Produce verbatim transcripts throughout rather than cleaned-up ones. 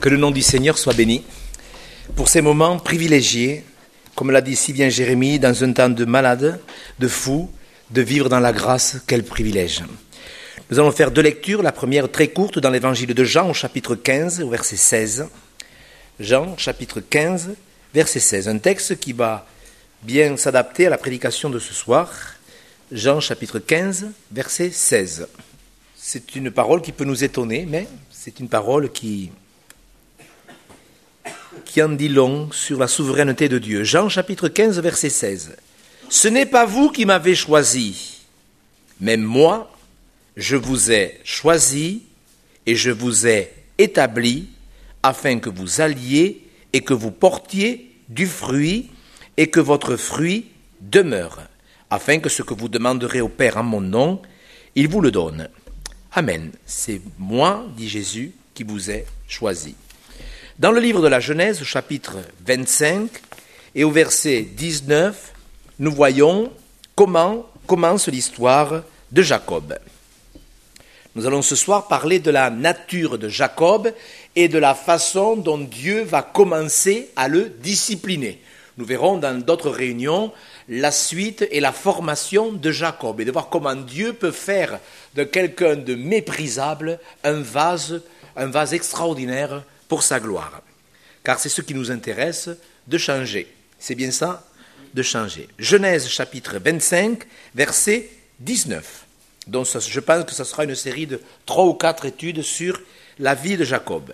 Que le nom du Seigneur soit béni. Pour ces moments privilégiés, comme l'a dit si bien Jérémie, dans un temps de malade, de fou, de vivre dans la grâce, quel privilège. Nous allons faire deux lectures, la première très courte dans l'évangile de Jean au chapitre quinze, au verset seize. Jean, chapitre quinze, verset seize. Un texte qui va bien s'adapter à la prédication de ce soir. Jean, chapitre quinze, verset seize. C'est une parole qui peut nous étonner, mais c'est une parole qui... qui en dit long sur la souveraineté de Dieu. Jean chapitre quinze, verset seize. « Ce n'est pas vous qui m'avez choisi, mais moi, je vous ai choisi et je vous ai établi afin que vous alliez et que vous portiez du fruit et que votre fruit demeure, afin que ce que vous demanderez au Père en mon nom, il vous le donne. Amen. C'est moi, dit Jésus, qui vous ai choisi. » Dans le livre de la Genèse, au chapitre vingt-cinq et au verset dix-neuf, nous voyons comment commence l'histoire de Jacob. Nous allons ce soir parler de la nature de Jacob et de la façon dont Dieu va commencer à le discipliner. Nous verrons dans d'autres réunions la suite et la formation de Jacob et de voir comment Dieu peut faire de quelqu'un de méprisable un vase, un vase extraordinaire pour sa gloire. Car c'est ce qui nous intéresse, de changer. C'est bien ça, de changer. Genèse chapitre vingt-cinq, verset dix-neuf. Donc ça, je pense que ce sera une série de trois ou quatre études sur la vie de Jacob.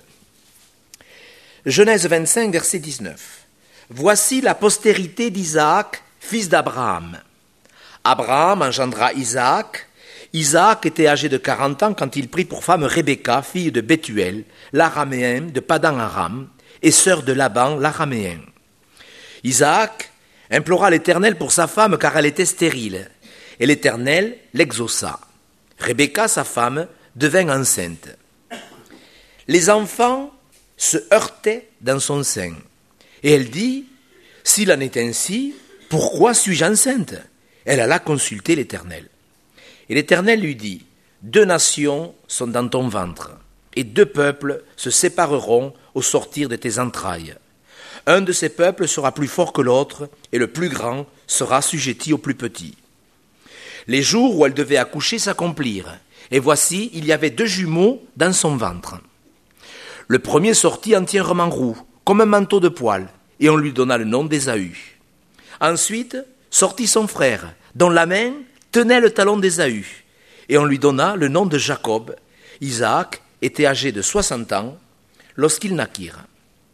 Genèse vingt-cinq, verset dix-neuf. Voici la postérité d'Isaac, fils d'Abraham. Abraham engendra Isaac. Isaac était âgé de quarante ans quand il prit pour femme Rebecca, fille de Bethuel, l'araméen de Padan-Aram, et sœur de Laban, l'araméen. Isaac implora l'Éternel pour sa femme car elle était stérile, et l'Éternel l'exauça. Rebecca, sa femme, devint enceinte. Les enfants se heurtaient dans son sein, et elle dit, « S'il en est ainsi, pourquoi suis-je enceinte ?» Elle alla consulter l'Éternel. Et l'Éternel lui dit, « Deux nations sont dans ton ventre, et deux peuples se sépareront au sortir de tes entrailles. Un de ces peuples sera plus fort que l'autre, et le plus grand sera assujetti au plus petit. » Les jours où elle devait accoucher s'accomplirent, et voici, il y avait deux jumeaux dans son ventre. Le premier sortit entièrement roux, comme un manteau de poil, et on lui donna le nom d'Ésaü. Ensuite sortit son frère, dont la main tenait le talon d'Ésaü, et on lui donna le nom de Jacob. Isaac était âgé de soixante ans lorsqu'ils naquirent.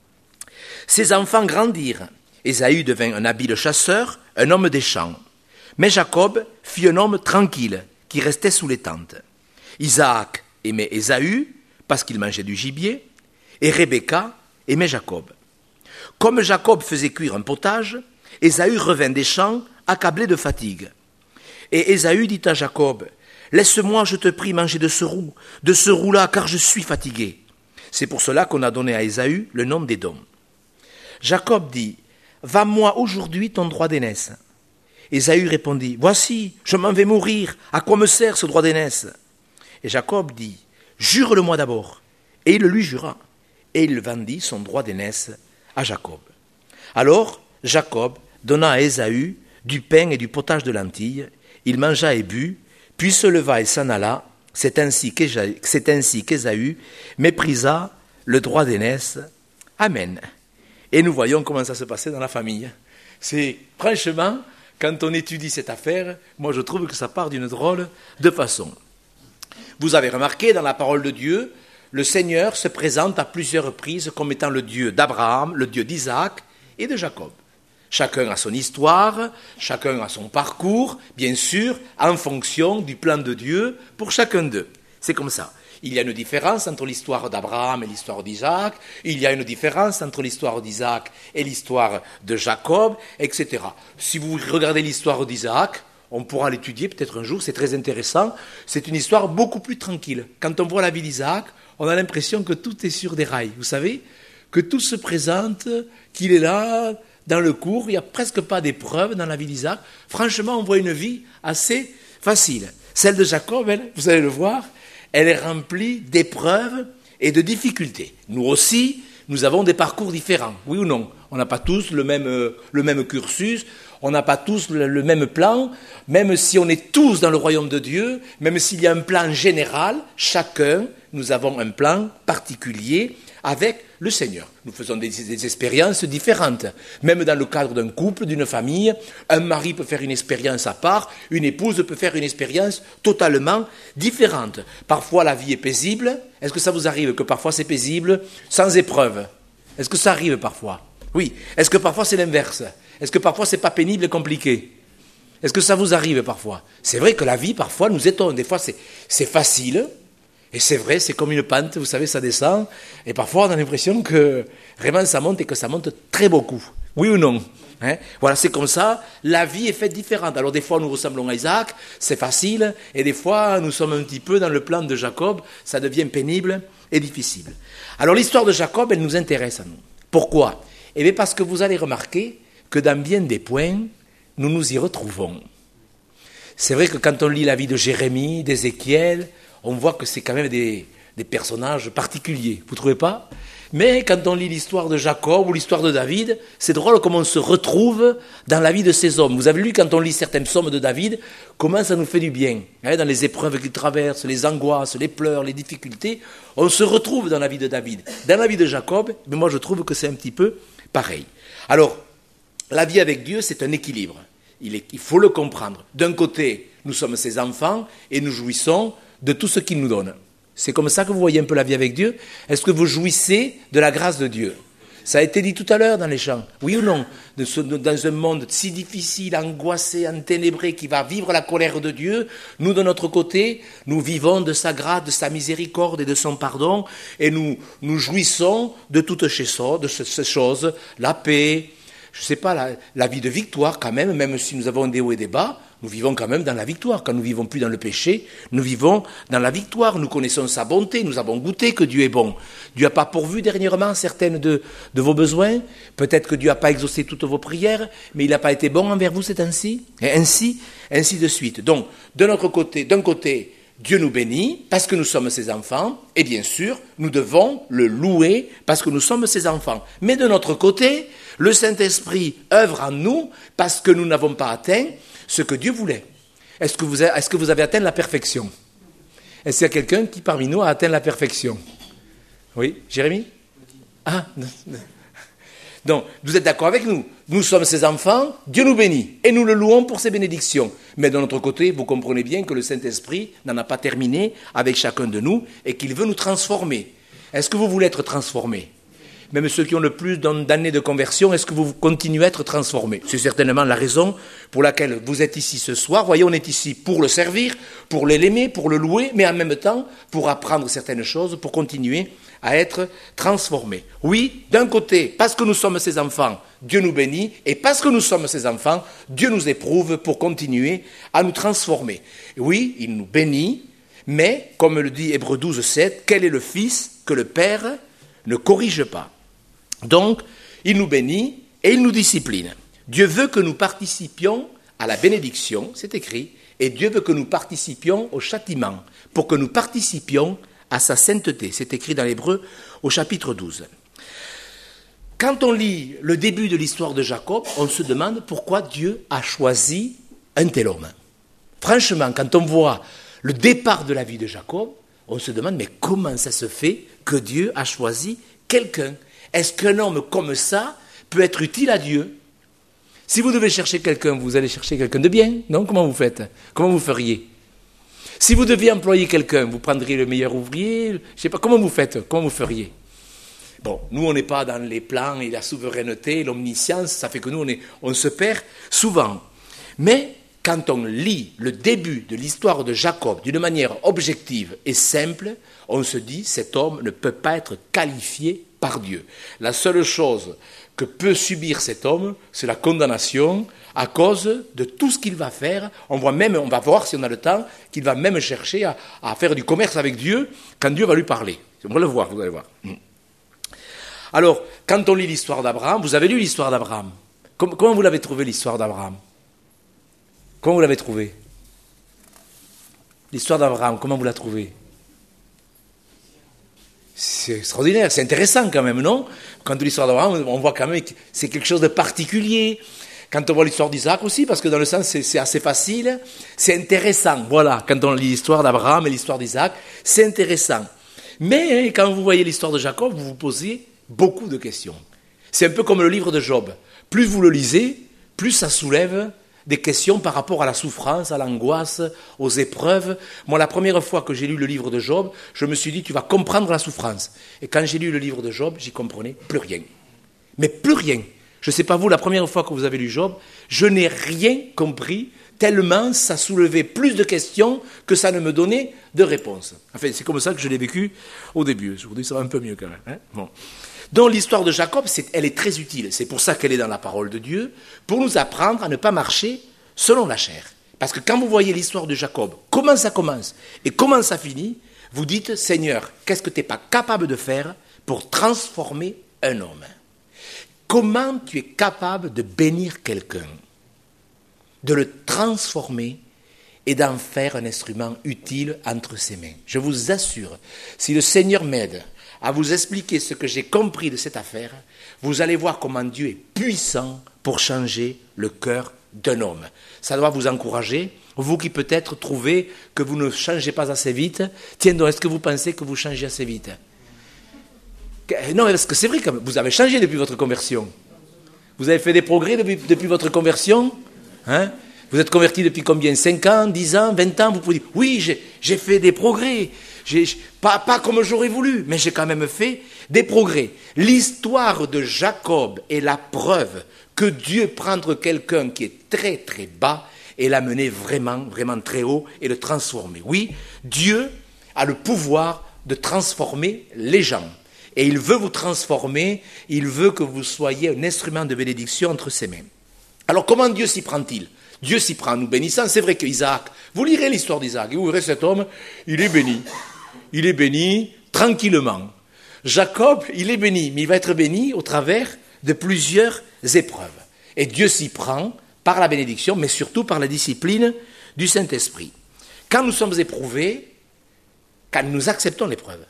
Ses enfants grandirent. Ésaü devint un habile chasseur, un homme des champs. Mais Jacob fut un homme tranquille, qui restait sous les tentes. Isaac aimait Ésaü, parce qu'il mangeait du gibier, et Rebecca aimait Jacob. Comme Jacob faisait cuire un potage, Ésaü revint des champs, accablé de fatigue. Et Ésaü dit à Jacob, « Laisse-moi, je te prie, manger de ce roux, de ce roux-là, car je suis fatigué. » C'est pour cela qu'on a donné à Ésaü le nom d'Édom. Jacob dit, « Va-moi aujourd'hui ton droit d'aînesse. » Ésaü répondit, « Voici, je m'en vais mourir, à quoi me sert ce droit d'aînesse ?» Et Jacob dit, « Jure-le-moi d'abord. » Et il le lui jura. Et il vendit son droit d'aînesse à Jacob. Alors Jacob donna à Ésaü du pain et du potage de lentilles. Il mangea et but, puis se leva et s'en alla. C'est ainsi qu'Ésaü méprisa le droit d'aînesse. Amen. Et nous voyons comment ça se passait dans la famille. C'est franchement, quand on étudie cette affaire, moi je trouve que ça part d'une drôle de façon. Vous avez remarqué dans la parole de Dieu, le Seigneur se présente à plusieurs reprises comme étant le Dieu d'Abraham, le Dieu d'Isaac et de Jacob. Chacun a son histoire, chacun a son parcours, bien sûr, en fonction du plan de Dieu pour chacun d'eux. C'est comme ça. Il y a une différence entre l'histoire d'Abraham et l'histoire d'Isaac, il y a une différence entre l'histoire d'Isaac et l'histoire de Jacob, et cetera. Si vous regardez l'histoire d'Isaac, on pourra l'étudier peut-être un jour, c'est très intéressant. C'est une histoire beaucoup plus tranquille. Quand on voit la vie d'Isaac, on a l'impression que tout est sur des rails. Vous savez, que tout se présente, qu'il est là, dans le cours, il n'y a presque pas d'épreuves dans la vie d'Isaac. Franchement, on voit une vie assez facile. Celle de Jacob, elle, vous allez le voir, elle est remplie d'épreuves et de difficultés. Nous aussi, nous avons des parcours différents, oui ou non? On n'a pas tous le même, euh, le même cursus, on n'a pas tous le, le même plan, même si on est tous dans le royaume de Dieu, même s'il y a un plan général, chacun, nous avons un plan particulier avec le Seigneur. Nous faisons des, des expériences différentes. Même dans le cadre d'un couple, d'une famille, un mari peut faire une expérience à part, une épouse peut faire une expérience totalement différente. Parfois la vie est paisible. Est-ce que ça vous arrive que parfois c'est paisible, sans épreuve? Est-ce que ça arrive parfois? Oui. Est-ce que parfois c'est l'inverse? Est-ce que parfois c'est pas pénible et compliqué? Est-ce que ça vous arrive parfois? C'est vrai que la vie parfois nous étonne. Des fois c'est, c'est facile. Et c'est vrai, c'est comme une pente, vous savez, ça descend. Et parfois, on a l'impression que vraiment ça monte et que ça monte très beaucoup. Oui ou non? Hein? Voilà, c'est comme ça. La vie est faite différente. Alors des fois, nous ressemblons à Isaac, c'est facile. Et des fois, nous sommes un petit peu dans le plan de Jacob. Ça devient pénible et difficile. Alors l'histoire de Jacob, elle nous intéresse à nous. Pourquoi? Eh bien parce que vous allez remarquer que dans bien des points, nous nous y retrouvons. C'est vrai que quand on lit la vie de Jérémie, d'Ézéchiel, on voit que c'est quand même des, des personnages particuliers, vous ne trouvez pas? Mais quand on lit l'histoire de Jacob ou l'histoire de David, c'est drôle comment on se retrouve dans la vie de ces hommes. Vous avez lu quand on lit certains psaumes de David, comment ça nous fait du bien. Hein, dans les épreuves qu'il traverse, les angoisses, les pleurs, les difficultés, on se retrouve dans la vie de David. Dans la vie de Jacob, mais moi je trouve que c'est un petit peu pareil. Alors, la vie avec Dieu, c'est un équilibre. Il, est, il faut le comprendre. D'un côté, nous sommes ses enfants et nous jouissons de tout ce qu'il nous donne. C'est comme ça que vous voyez un peu la vie avec Dieu. Est-ce que vous jouissez de la grâce de Dieu? Ça a été dit tout à l'heure dans les chants. Oui ou non? Dans un monde si difficile, angoissé, enténébré, qui va vivre la colère de Dieu, nous, de notre côté, nous vivons de sa grâce, de sa miséricorde et de son pardon, et nous, nous jouissons de toutes ces choses, la paix, je ne sais pas, la, la vie de victoire quand même, même si nous avons des hauts et des bas, nous vivons quand même dans la victoire. Quand nous ne vivons plus dans le péché, nous vivons dans la victoire. Nous connaissons sa bonté, nous avons goûté que Dieu est bon. Dieu n'a pas pourvu dernièrement certaines de, de vos besoins. Peut-être que Dieu n'a pas exaucé toutes vos prières, mais il n'a pas été bon envers vous, c'est ainsi. Et ainsi, ainsi de suite. Donc, de notre côté, d'un côté, Dieu nous bénit parce que nous sommes ses enfants, et bien sûr, nous devons le louer parce que nous sommes ses enfants. Mais de notre côté, le Saint-Esprit œuvre en nous parce que nous n'avons pas atteint ce que Dieu voulait. Est-ce que vous avez, est-ce que vous avez atteint la perfection? Est-ce qu'il y a quelqu'un qui parmi nous a atteint la perfection? Oui, Jérémie? Ah, non, non. Donc, vous êtes d'accord avec nous? Nous sommes ses enfants, Dieu nous bénit, et nous le louons pour ses bénédictions. Mais de notre côté, vous comprenez bien que le Saint-Esprit n'en a pas terminé avec chacun de nous, et qu'il veut nous transformer. Est-ce que vous voulez être transformés? Même ceux qui ont le plus d'années de conversion, est-ce que vous continuez à être transformés? C'est certainement la raison pour laquelle vous êtes ici ce soir. Voyez, on est ici pour le servir, pour l'aimer, pour le louer, mais en même temps pour apprendre certaines choses, pour continuer à être transformés. Oui, d'un côté, parce que nous sommes ses enfants, Dieu nous bénit, et parce que nous sommes ses enfants, Dieu nous éprouve pour continuer à nous transformer. Oui, il nous bénit, mais, comme le dit Hébreux douze, sept, quel est le Fils que le Père ne corrige pas? Donc, il nous bénit et il nous discipline. Dieu veut que nous participions à la bénédiction, c'est écrit, et Dieu veut que nous participions au châtiment, pour que nous participions à sa sainteté. C'est écrit dans l'Hébreu au chapitre douze. Quand on lit le début de l'histoire de Jacob, on se demande pourquoi Dieu a choisi un tel homme. Franchement, quand on voit le départ de la vie de Jacob, on se demande, mais comment ça se fait que Dieu a choisi quelqu'un? Est-ce qu'un homme comme ça peut être utile à Dieu? Si vous devez chercher quelqu'un, vous allez chercher quelqu'un de bien, non? Comment vous faites? Comment vous feriez? Si vous deviez employer quelqu'un, vous prendriez le meilleur ouvrier? Je ne sais pas, comment vous faites? Comment vous feriez? Bon, nous, on n'est pas dans les plans et la souveraineté, l'omniscience, ça fait que nous, on, est, on se perd souvent. Mais quand on lit le début de l'histoire de Jacob d'une manière objective et simple, on se dit, cet homme ne peut pas être qualifié par Dieu. La seule chose que peut subir cet homme, c'est la condamnation à cause de tout ce qu'il va faire. On voit même, on va voir si on a le temps, qu'il va même chercher à, à faire du commerce avec Dieu quand Dieu va lui parler. On va le voir, vous allez voir. Alors, quand on lit l'histoire d'Abraham, vous avez lu l'histoire d'Abraham. Comment, comment vous l'avez trouvé, l'histoire d'Abraham? Comment vous l'avez trouvé? L'histoire d'Abraham, comment vous la trouvez? C'est extraordinaire, c'est intéressant quand même, non? Quand on lit l'histoire d'Abraham, on voit quand même que c'est quelque chose de particulier. Quand on voit l'histoire d'Isaac aussi, parce que dans le sens, c'est, c'est assez facile, c'est intéressant. Voilà, quand on lit l'histoire d'Abraham et l'histoire d'Isaac, c'est intéressant. Mais hein, quand vous voyez l'histoire de Jacob, vous vous posez beaucoup de questions. C'est un peu comme le livre de Job. Plus vous le lisez, plus ça soulève des questions par rapport à la souffrance, à l'angoisse, aux épreuves. Moi, la première fois que j'ai lu le livre de Job, je me suis dit, tu vas comprendre la souffrance. Et quand j'ai lu le livre de Job, j'y comprenais plus rien. Mais plus rien. Je ne sais pas vous, la première fois que vous avez lu Job, je n'ai rien compris, tellement ça soulevait plus de questions que ça ne me donnait de réponses. Enfin, c'est comme ça que je l'ai vécu au début. Aujourd'hui, ça va un peu mieux quand même. Hein, bon. Donc l'histoire de Jacob, c'est, elle est très utile. C'est pour ça qu'elle est dans la parole de Dieu, pour nous apprendre à ne pas marcher selon la chair. Parce que quand vous voyez l'histoire de Jacob, comment ça commence et comment ça finit, vous dites, Seigneur, qu'est-ce que tu n'es pas capable de faire pour transformer un homme? Comment tu es capable de bénir quelqu'un, de le transformer et d'en faire un instrument utile entre ses mains? Je vous assure, si le Seigneur m'aide à vous expliquer ce que j'ai compris de cette affaire, vous allez voir comment Dieu est puissant pour changer le cœur d'un homme. Ça doit vous encourager, vous qui peut-être trouvez que vous ne changez pas assez vite. Tiens donc, est-ce que vous pensez que vous changez assez vite? Non, parce que c'est vrai que vous avez changé depuis votre conversion. Vous avez fait des progrès depuis, depuis votre conversion, hein? Vous êtes converti depuis combien? cinq ans, dix ans, vingt ans? Vous pouvez dire, oui, j'ai, j'ai fait des progrès. J'ai, pas, pas comme j'aurais voulu, mais j'ai quand même fait des progrès. L'histoire de Jacob est la preuve que Dieu prendre quelqu'un qui est très très bas et l'amener vraiment, vraiment très haut et le transformer. Oui, Dieu a le pouvoir de transformer les gens. Et il veut vous transformer, il veut que vous soyez un instrument de bénédiction entre ses mains. Alors comment Dieu s'y prend-il? Dieu s'y prend en nous bénissant. C'est vrai qu'Isaac, vous lirez l'histoire d'Isaac, et vous verrez cet homme, il est béni. Il est béni tranquillement. Jacob, il est béni, mais il va être béni au travers de plusieurs épreuves. Et Dieu s'y prend par la bénédiction, mais surtout par la discipline du Saint-Esprit. Quand nous sommes éprouvés, quand nous acceptons l'épreuve,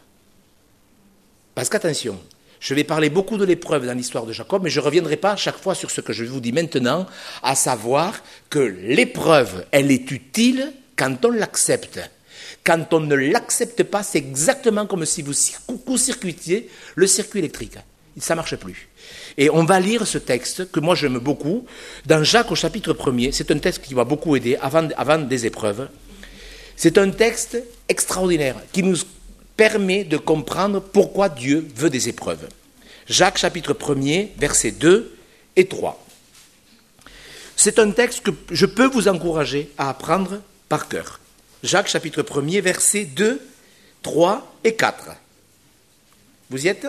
parce qu'attention, je vais parler beaucoup de l'épreuve dans l'histoire de Jacob, mais je ne reviendrai pas chaque fois sur ce que je vous dis maintenant, à savoir que l'épreuve, elle est utile quand on l'accepte. Quand on ne l'accepte pas, c'est exactement comme si vous court-circuitiez le circuit électrique. Ça ne marche plus. Et on va lire ce texte, que moi j'aime beaucoup, dans Jacques au chapitre premier. C'est un texte qui va beaucoup aider avant, avant des épreuves. C'est un texte extraordinaire qui nous permet de comprendre pourquoi Dieu veut des épreuves. Jacques chapitre premier, versets deux et trois. C'est un texte que je peux vous encourager à apprendre par cœur. Jacques chapitre premier, versets deux, trois et quatre. Vous y êtes?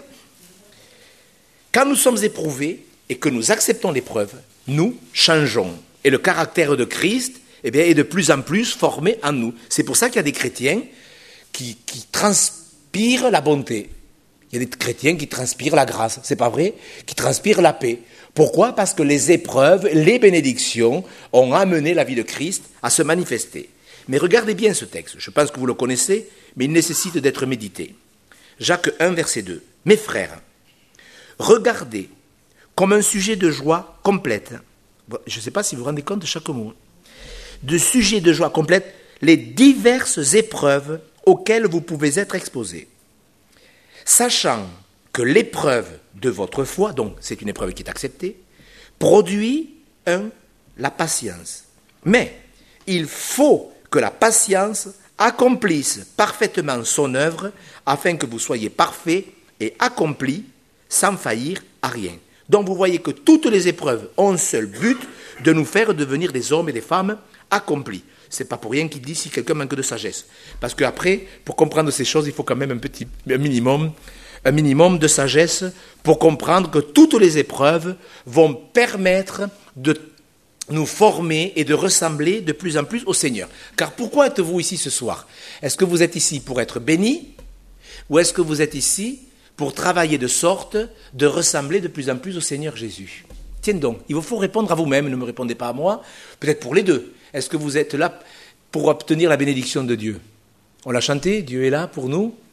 Quand nous sommes éprouvés et que nous acceptons l'épreuve, nous changeons. Et le caractère de Christ eh bien, est de plus en plus formé en nous. C'est pour ça qu'il y a des chrétiens qui, qui transpirent la bonté. Il y a des chrétiens qui transpirent la grâce, c'est pas vrai? Qui transpirent la paix. Pourquoi? Parce que les épreuves, les bénédictions ont amené la vie de Christ à se manifester. Mais regardez bien ce texte, je pense que vous le connaissez, mais il nécessite d'être médité. Jacques un, verset deux. Mes frères, regardez comme un sujet de joie complète, je ne sais pas si vous vous rendez compte de chaque mot, de sujet de joie complète, les diverses épreuves auxquelles vous pouvez être exposés. Sachant que l'épreuve de votre foi, donc c'est une épreuve qui est acceptée, produit, un, la patience. Mais il faut que la patience accomplisse parfaitement son œuvre afin que vous soyez parfaits et accomplis sans faillir à rien. Donc vous voyez que toutes les épreuves ont un seul but, de nous faire devenir des hommes et des femmes accomplis. Ce n'est pas pour rien qu'il dit si quelqu'un manque de sagesse. Parce qu'après, pour comprendre ces choses, il faut quand même un petit un minimum, un minimum de sagesse pour comprendre que toutes les épreuves vont permettre de nous former et de ressembler de plus en plus au Seigneur. Car pourquoi êtes-vous ici ce soir? Est-ce que vous êtes ici pour être béni? Ou est-ce que vous êtes ici pour travailler de sorte de ressembler de plus en plus au Seigneur Jésus? Tiens donc, il vous faut répondre à vous-même, ne me répondez pas à moi, peut-être pour les deux. Est-ce que vous êtes là pour obtenir la bénédiction de Dieu? On l'a chanté, Dieu est là pour nous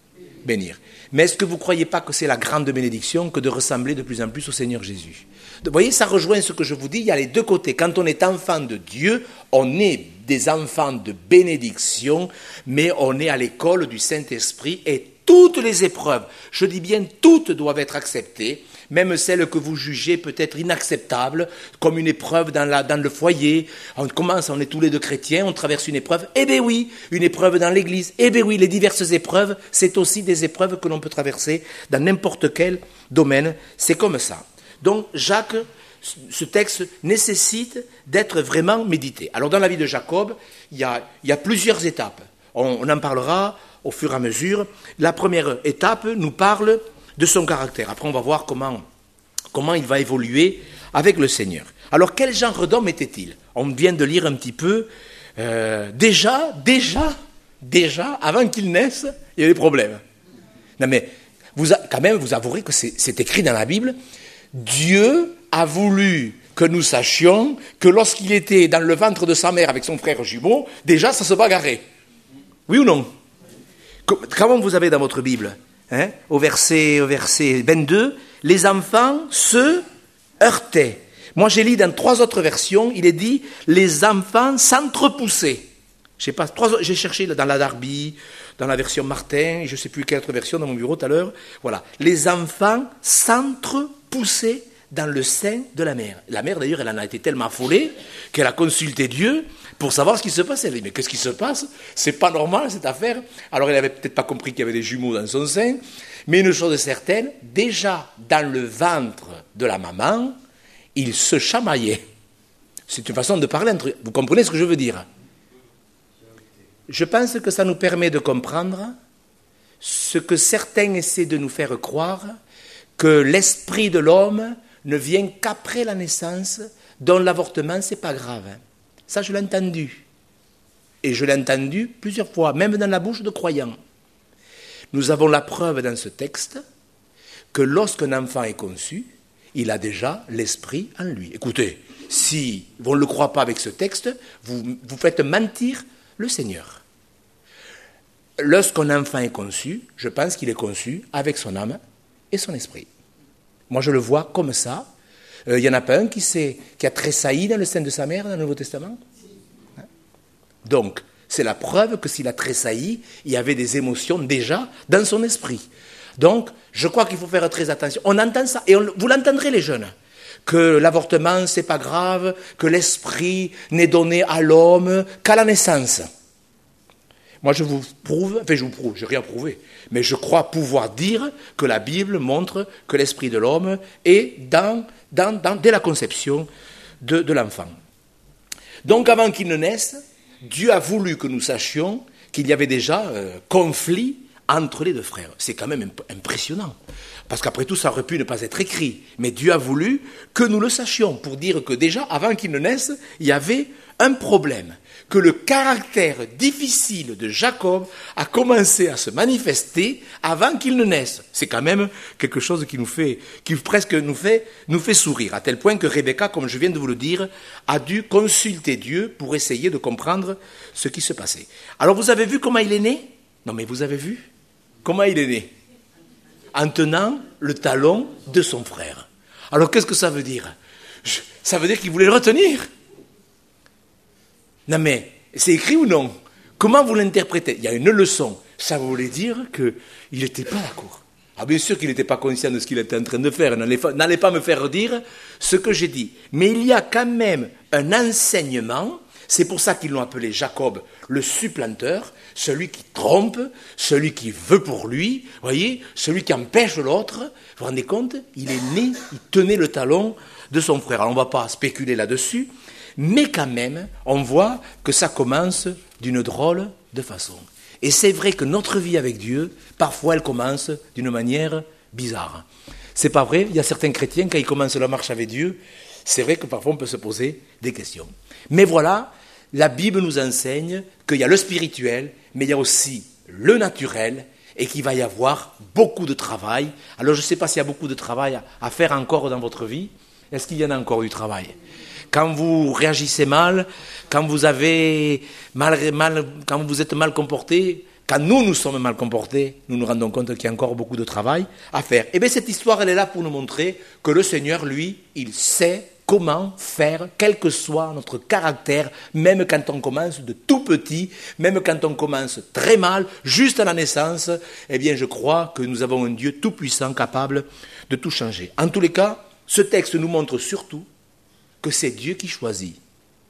bénir. Mais est-ce que vous ne croyez pas que c'est la grande bénédiction que de ressembler de plus en plus au Seigneur Jésus? Vous voyez, ça rejoint ce que je vous dis, il y a les deux côtés. Quand on est enfant de Dieu, on est des enfants de bénédiction, mais on est à l'école du Saint-Esprit et toutes les épreuves, je dis bien toutes, doivent être acceptées, même celles que vous jugez peut-être inacceptables, comme une épreuve dans, la, dans le foyer. On commence, on est tous les deux chrétiens, on traverse une épreuve. Eh bien oui, une épreuve dans l'église. Eh bien oui, les diverses épreuves, c'est aussi des épreuves que l'on peut traverser dans n'importe quel domaine. C'est comme ça. Donc Jacques, ce texte nécessite d'être vraiment médité. Alors dans la vie de Jacob, il y a, il y a plusieurs étapes. On, on en parlera au fur et à mesure. La première étape nous parle de son caractère. Après, on va voir comment, comment il va évoluer avec le Seigneur. Alors, quel genre d'homme était-il? On vient de lire un petit peu. Euh, déjà, déjà, déjà, avant qu'il naisse, il y a des problèmes. Non mais, vous, quand même, vous avouerez que c'est, c'est écrit dans la Bible. Dieu a voulu que nous sachions que lorsqu'il était dans le ventre de sa mère avec son frère jumeau, déjà, ça se bagarrait. Oui ou non? Comment vous avez dans votre Bible, hein, au verset, au verset vingt-deux, les enfants se heurtaient. Moi, j'ai lu dans trois autres versions, il est dit, les enfants s'entrepoussaient. Je sais pas, trois, j'ai cherché dans la Darby, dans la version Martin, je ne sais plus quelle autre version dans mon bureau tout à l'heure. Voilà, les enfants s'entrepoussaient dans le sein de la mère. La mère, d'ailleurs, elle en a été tellement affolée qu'elle a consulté Dieu pour savoir ce qui se passait. Elle a dit, mais qu'est-ce qui se passe? C'est pas normal, cette affaire. Alors, elle n'avait peut-être pas compris qu'il y avait des jumeaux dans son sein. Mais une chose est certaine, déjà, dans le ventre de la maman, ils se chamaillaient. C'est une façon de parler entre... Vous comprenez ce que je veux dire? Je pense que ça nous permet de comprendre ce que certains essaient de nous faire croire, que l'esprit de l'homme ne vient qu'après la naissance, dont l'avortement, c'est pas grave. Ça, je l'ai entendu. Et je l'ai entendu plusieurs fois, même dans la bouche de croyants. Nous avons la preuve dans ce texte que lorsqu'un enfant est conçu, il a déjà l'esprit en lui. Écoutez, si vous ne le croyez pas avec ce texte, vous, vous faites mentir le Seigneur. Lorsqu'un enfant est conçu, je pense qu'il est conçu avec son âme et son esprit. Moi, je le vois comme ça. Il euh, n'y en a pas un qui, qui a tressailli dans le sein de sa mère dans le Nouveau Testament? Hein? Donc, c'est la preuve que s'il a tressailli, il y avait des émotions déjà dans son esprit. Donc, je crois qu'il faut faire très attention. On entend ça, et on, vous l'entendrez les jeunes, que l'avortement, c'est pas grave, que l'esprit n'est donné à l'homme qu'à la naissance. Moi, je vous prouve, enfin je vous prouve, je n'ai rien prouvé, mais je crois pouvoir dire que la Bible montre que l'esprit de l'homme est dans, dans, dans, dès la conception de, de l'enfant. Donc, avant qu'il ne naisse, Dieu a voulu que nous sachions qu'il y avait déjà euh, conflit entre les deux frères. C'est quand même impressionnant, parce qu'après tout, ça aurait pu ne pas être écrit, mais Dieu a voulu que nous le sachions, pour dire que déjà, avant qu'il ne naisse, il y avait un problème, que le caractère difficile de Jacob a commencé à se manifester avant qu'il ne naisse. C'est quand même quelque chose qui nous fait, qui presque nous fait, nous fait sourire, à tel point que Rebecca, comme je viens de vous le dire, a dû consulter Dieu pour essayer de comprendre ce qui se passait. Alors vous avez vu comment il est né? Non mais vous avez vu comment il est né? En tenant le talon de son frère. Alors qu'est-ce que ça veut dire? Je, Ça veut dire qu'il voulait le retenir. Non mais, c'est écrit ou non? Comment vous l'interprétez? Il y a une leçon. Ça voulait dire qu'il n'était pas d'accord. Ah bien sûr qu'il n'était pas conscient de ce qu'il était en train de faire. N'allez pas, n'allez pas me faire dire ce que j'ai dit. Mais il y a quand même un enseignement. C'est pour ça qu'ils l'ont appelé Jacob, le supplanteur, celui qui trompe, celui qui veut pour lui, voyez, celui qui empêche l'autre. Vous vous rendez compte? Il est né, il tenait le talon de son frère. Alors on ne va pas spéculer là-dessus. Mais quand même, on voit que ça commence d'une drôle de façon. Et c'est vrai que notre vie avec Dieu, parfois, elle commence d'une manière bizarre. C'est pas vrai? Il y a certains chrétiens, quand ils commencent leur marche avec Dieu, c'est vrai que parfois on peut se poser des questions. Mais voilà, la Bible nous enseigne qu'il y a le spirituel, mais il y a aussi le naturel, et qu'il va y avoir beaucoup de travail. Alors je ne sais pas s'il y a beaucoup de travail à faire encore dans votre vie. Est-ce qu'il y en a encore du travail? Quand vous réagissez mal, quand vous avez mal, mal, quand vous êtes mal comporté, quand nous nous sommes mal comportés, nous nous rendons compte qu'il y a encore beaucoup de travail à faire. Et bien cette histoire, elle est là pour nous montrer que le Seigneur, lui, il sait comment faire, quel que soit notre caractère, même quand on commence de tout petit, même quand on commence très mal, juste à la naissance, eh bien je crois que nous avons un Dieu tout-puissant, capable de tout changer. En tous les cas, ce texte nous montre surtout que c'est Dieu qui choisit.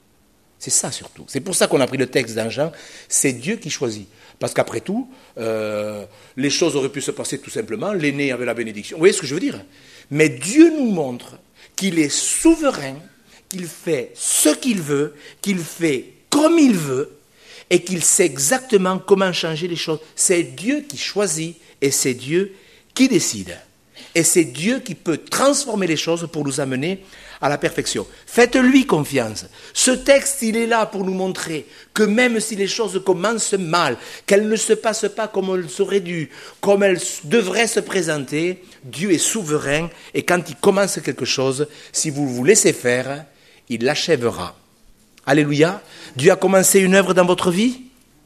C'est ça surtout. C'est pour ça qu'on a pris le texte dans Jean, c'est Dieu qui choisit. Parce qu'après tout, euh, les choses auraient pu se passer tout simplement, l'aîné avait la bénédiction. Vous voyez ce que je veux dire? Mais Dieu nous montre qu'il est souverain, qu'il fait ce qu'il veut, qu'il fait comme il veut, et qu'il sait exactement comment changer les choses. C'est Dieu qui choisit, et c'est Dieu qui décide. Et c'est Dieu qui peut transformer les choses pour nous amener à la perfection. Faites-lui confiance. Ce texte, il est là pour nous montrer que même si les choses commencent mal, qu'elles ne se passent pas comme elles auraient dû, comme elles devraient se présenter, Dieu est souverain et quand il commence quelque chose, si vous vous laissez faire, il l'achèvera. Alléluia. Dieu a commencé une œuvre dans votre vie?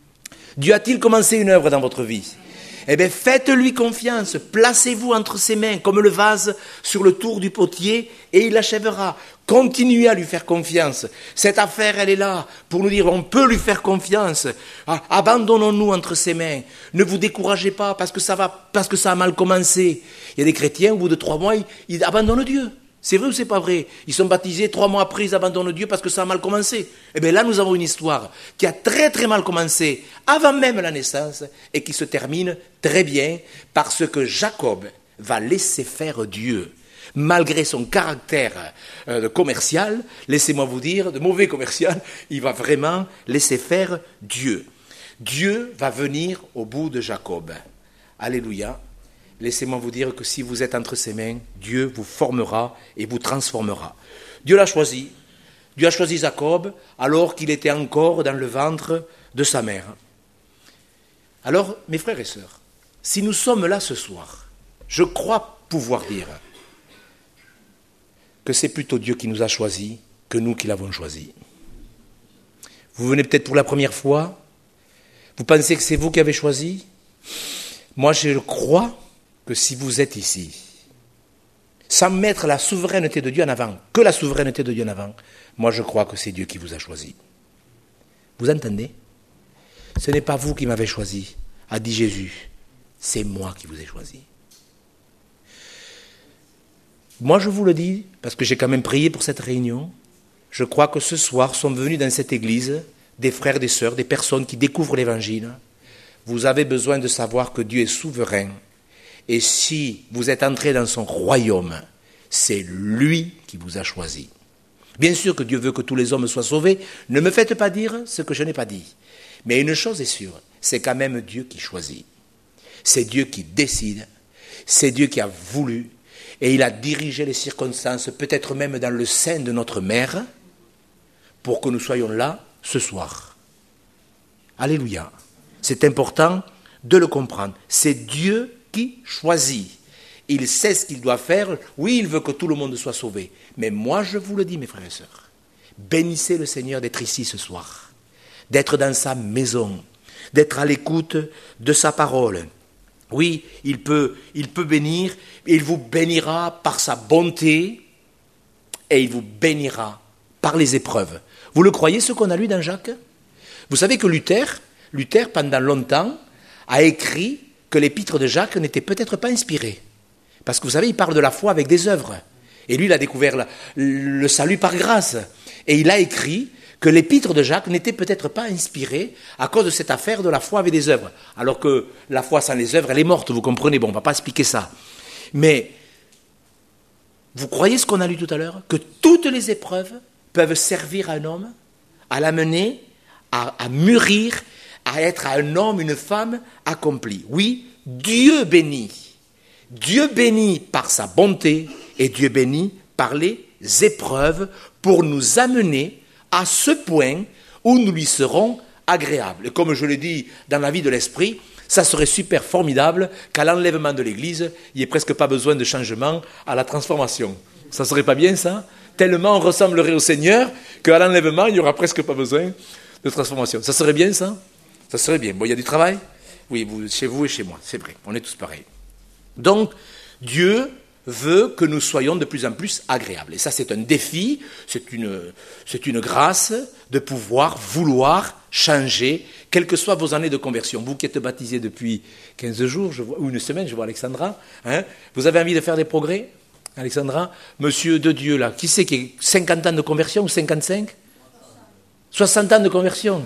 Dieu a-t-il commencé une œuvre dans votre vie? Eh bien, faites-lui confiance, placez-vous entre ses mains comme le vase sur le tour du potier et il l'achèvera. Continuez à lui faire confiance. Cette affaire, elle est là pour nous dire, on peut lui faire confiance. Abandonnons-nous entre ses mains. Ne vous découragez pas parce que ça va, parce que ça a mal commencé. Il y a des chrétiens, au bout de trois mois, ils, ils abandonnent Dieu. C'est vrai ou c'est pas vrai? Ils sont baptisés, trois mois après, ils abandonnent Dieu parce que ça a mal commencé. Eh bien là, nous avons une histoire qui a très très mal commencé avant même la naissance et qui se termine très bien parce que Jacob va laisser faire Dieu. Malgré son caractère euh, commercial, laissez-moi vous dire, de mauvais commercial, il va vraiment laisser faire Dieu. Dieu va venir au bout de Jacob. Alléluia. Laissez-moi vous dire que si vous êtes entre ses mains, Dieu vous formera et vous transformera. Dieu l'a choisi. Dieu a choisi Jacob alors qu'il était encore dans le ventre de sa mère. Alors, mes frères et sœurs, si nous sommes là ce soir, je crois pouvoir dire que c'est plutôt Dieu qui nous a choisis que nous qui l'avons choisi. Vous venez peut-être pour la première fois, vous pensez que c'est vous qui avez choisi? Moi, je crois que si vous êtes ici, sans mettre la souveraineté de Dieu en avant, que la souveraineté de Dieu en avant, moi je crois que c'est Dieu qui vous a choisi. Vous entendez? Ce n'est pas vous qui m'avez choisi, a dit Jésus, c'est moi qui vous ai choisi. Moi je vous le dis, parce que j'ai quand même prié pour cette réunion, je crois que ce soir sont venus dans cette église des frères, des sœurs, des personnes qui découvrent l'évangile. Vous avez besoin de savoir que Dieu est souverain. Et si vous êtes entré dans son royaume, c'est lui qui vous a choisi. Bien sûr que Dieu veut que tous les hommes soient sauvés. Ne me faites pas dire ce que je n'ai pas dit. Mais une chose est sûre, c'est quand même Dieu qui choisit. C'est Dieu qui décide. C'est Dieu qui a voulu. Et il a dirigé les circonstances, peut-être même dans le sein de notre mère, pour que nous soyons là ce soir. Alléluia. C'est important de le comprendre. C'est Dieu qui choisit. Il sait ce qu'il doit faire. Oui, il veut que tout le monde soit sauvé. Mais moi, je vous le dis, mes frères et sœurs, bénissez le Seigneur d'être ici ce soir, d'être dans sa maison, d'être à l'écoute de sa parole. Oui, il peut, il peut bénir, il vous bénira par sa bonté et il vous bénira par les épreuves. Vous le croyez, ce qu'on a lu dans Jacques? Vous savez que Luther, Luther, pendant longtemps, a écrit que l'épître de Jacques n'était peut-être pas inspiré. Parce que vous savez, il parle de la foi avec des œuvres. Et lui, il a découvert la, le salut par grâce. Et il a écrit que l'épître de Jacques n'était peut-être pas inspiré à cause de cette affaire de la foi avec des œuvres. Alors que la foi sans les œuvres, elle est morte, vous comprenez? Bon, on ne va pas expliquer ça. Mais, vous croyez ce qu'on a lu tout à l'heure? Que toutes les épreuves peuvent servir à un homme, à l'amener, à, à mûrir, à être un homme, une femme accomplie. Oui, Dieu bénit. Dieu bénit par sa bonté et Dieu bénit par les épreuves pour nous amener à ce point où nous lui serons agréables. Et comme je l'ai dit dans la vie de l'esprit, ça serait super formidable qu'à l'enlèvement de l'Église, il n'y ait presque pas besoin de changement à la transformation. Ça serait pas bien ça? Tellement on ressemblerait au Seigneur qu'à l'enlèvement, il n'y aura presque pas besoin de transformation. Ça serait bien ça? Ça serait bien. Bon, il y a du travail. Oui, vous, chez vous et chez moi, c'est vrai, on est tous pareils. Donc, Dieu veut que nous soyons de plus en plus agréables. Et ça, c'est un défi, c'est une, c'est une grâce de pouvoir vouloir changer, quelles que soient vos années de conversion. Vous qui êtes baptisés depuis quinze jours, je vois, ou une semaine, je vois Alexandra, hein, vous avez envie de faire des progrès, Alexandra? Monsieur de Dieu, là, qui c'est qui a cinquante ans de conversion ou cinquante-cinq? soixante ans de conversion.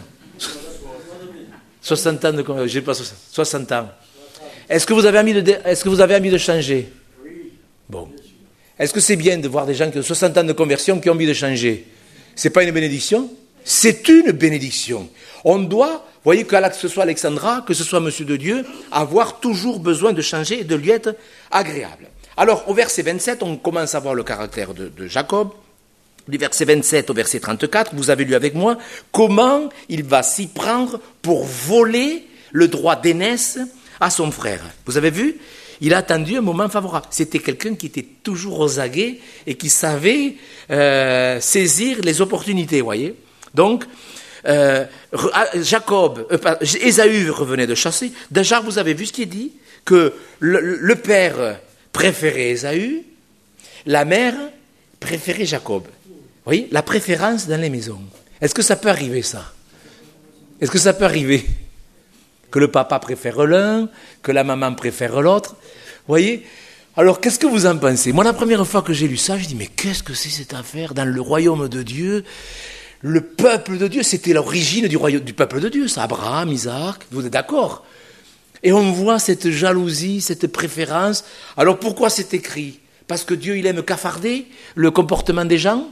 soixante ans de conversion, j'ai pas soixante, soixante ans. Est-ce que vous avez envie de, est-ce que vous avez envie de changer? Bon. Est-ce que c'est bien de voir des gens qui ont soixante ans de conversion qui ont envie de changer? C'est pas une bénédiction? C'est une bénédiction. On doit, vous voyez, que ce soit Alexandra, que ce soit Monsieur de Dieu, avoir toujours besoin de changer et de lui être agréable. Alors, au verset vingt-sept, on commence à voir le caractère de, de Jacob. Du verset vingt-sept au verset trente-quatre, vous avez lu avec moi, comment il va s'y prendre pour voler le droit d'aînesse à son frère. Vous avez vu? Il a attendu un moment favorable. C'était quelqu'un qui était toujours aux aguets et qui savait euh, saisir les opportunités, vous voyez. Donc, euh, Jacob, euh, Ésaü revenait de chasser. Déjà, vous avez vu ce qui est dit? Que le, le père préférait Ésaü, la mère préférait Jacob. Vous voyez, la préférence dans les maisons. Est-ce que ça peut arriver, ça? Est-ce que ça peut arriver? Que le papa préfère l'un, que la maman préfère l'autre. Vous voyez? Alors, qu'est-ce que vous en pensez? Moi, la première fois que j'ai lu ça, je dis, mais qu'est-ce que c'est cette affaire? Dans le royaume de Dieu, le peuple de Dieu, c'était l'origine du, royaume, du peuple de Dieu, ça, Abraham, Isaac, vous êtes d'accord? Et on voit cette jalousie, cette préférence. Alors, pourquoi c'est écrit? Parce que Dieu, il aime cafarder le comportement des gens?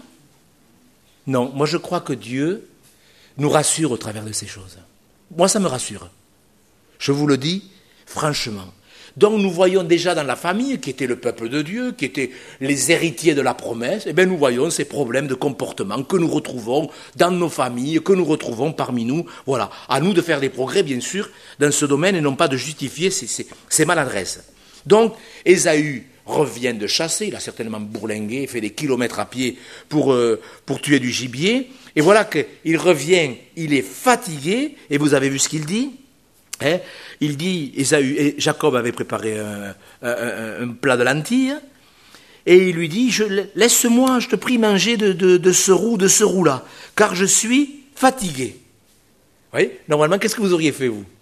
Non, moi je crois que Dieu nous rassure au travers de ces choses. Moi, ça me rassure. Je vous le dis franchement. Donc nous voyons déjà dans la famille, qui était le peuple de Dieu, qui étaient les héritiers de la promesse, eh bien nous voyons ces problèmes de comportement que nous retrouvons dans nos familles, que nous retrouvons parmi nous. Voilà, à nous de faire des progrès, bien sûr, dans ce domaine, et non pas de justifier ces, ces, ces maladresses. Donc, Ésaü revient de chasser, il a certainement bourlingué, fait des kilomètres à pied pour, euh, pour tuer du gibier, et voilà qu'il revient, il est fatigué, et vous avez vu ce qu'il dit? Hein, il dit, Ésaü, et Jacob avait préparé un, un, un plat de lentilles, et il lui dit, je, laisse-moi, je te prie, manger de, de, de ce roux, de ce roux-là, car je suis fatigué. Vous voyez, normalement, qu'est-ce que vous auriez fait, vous?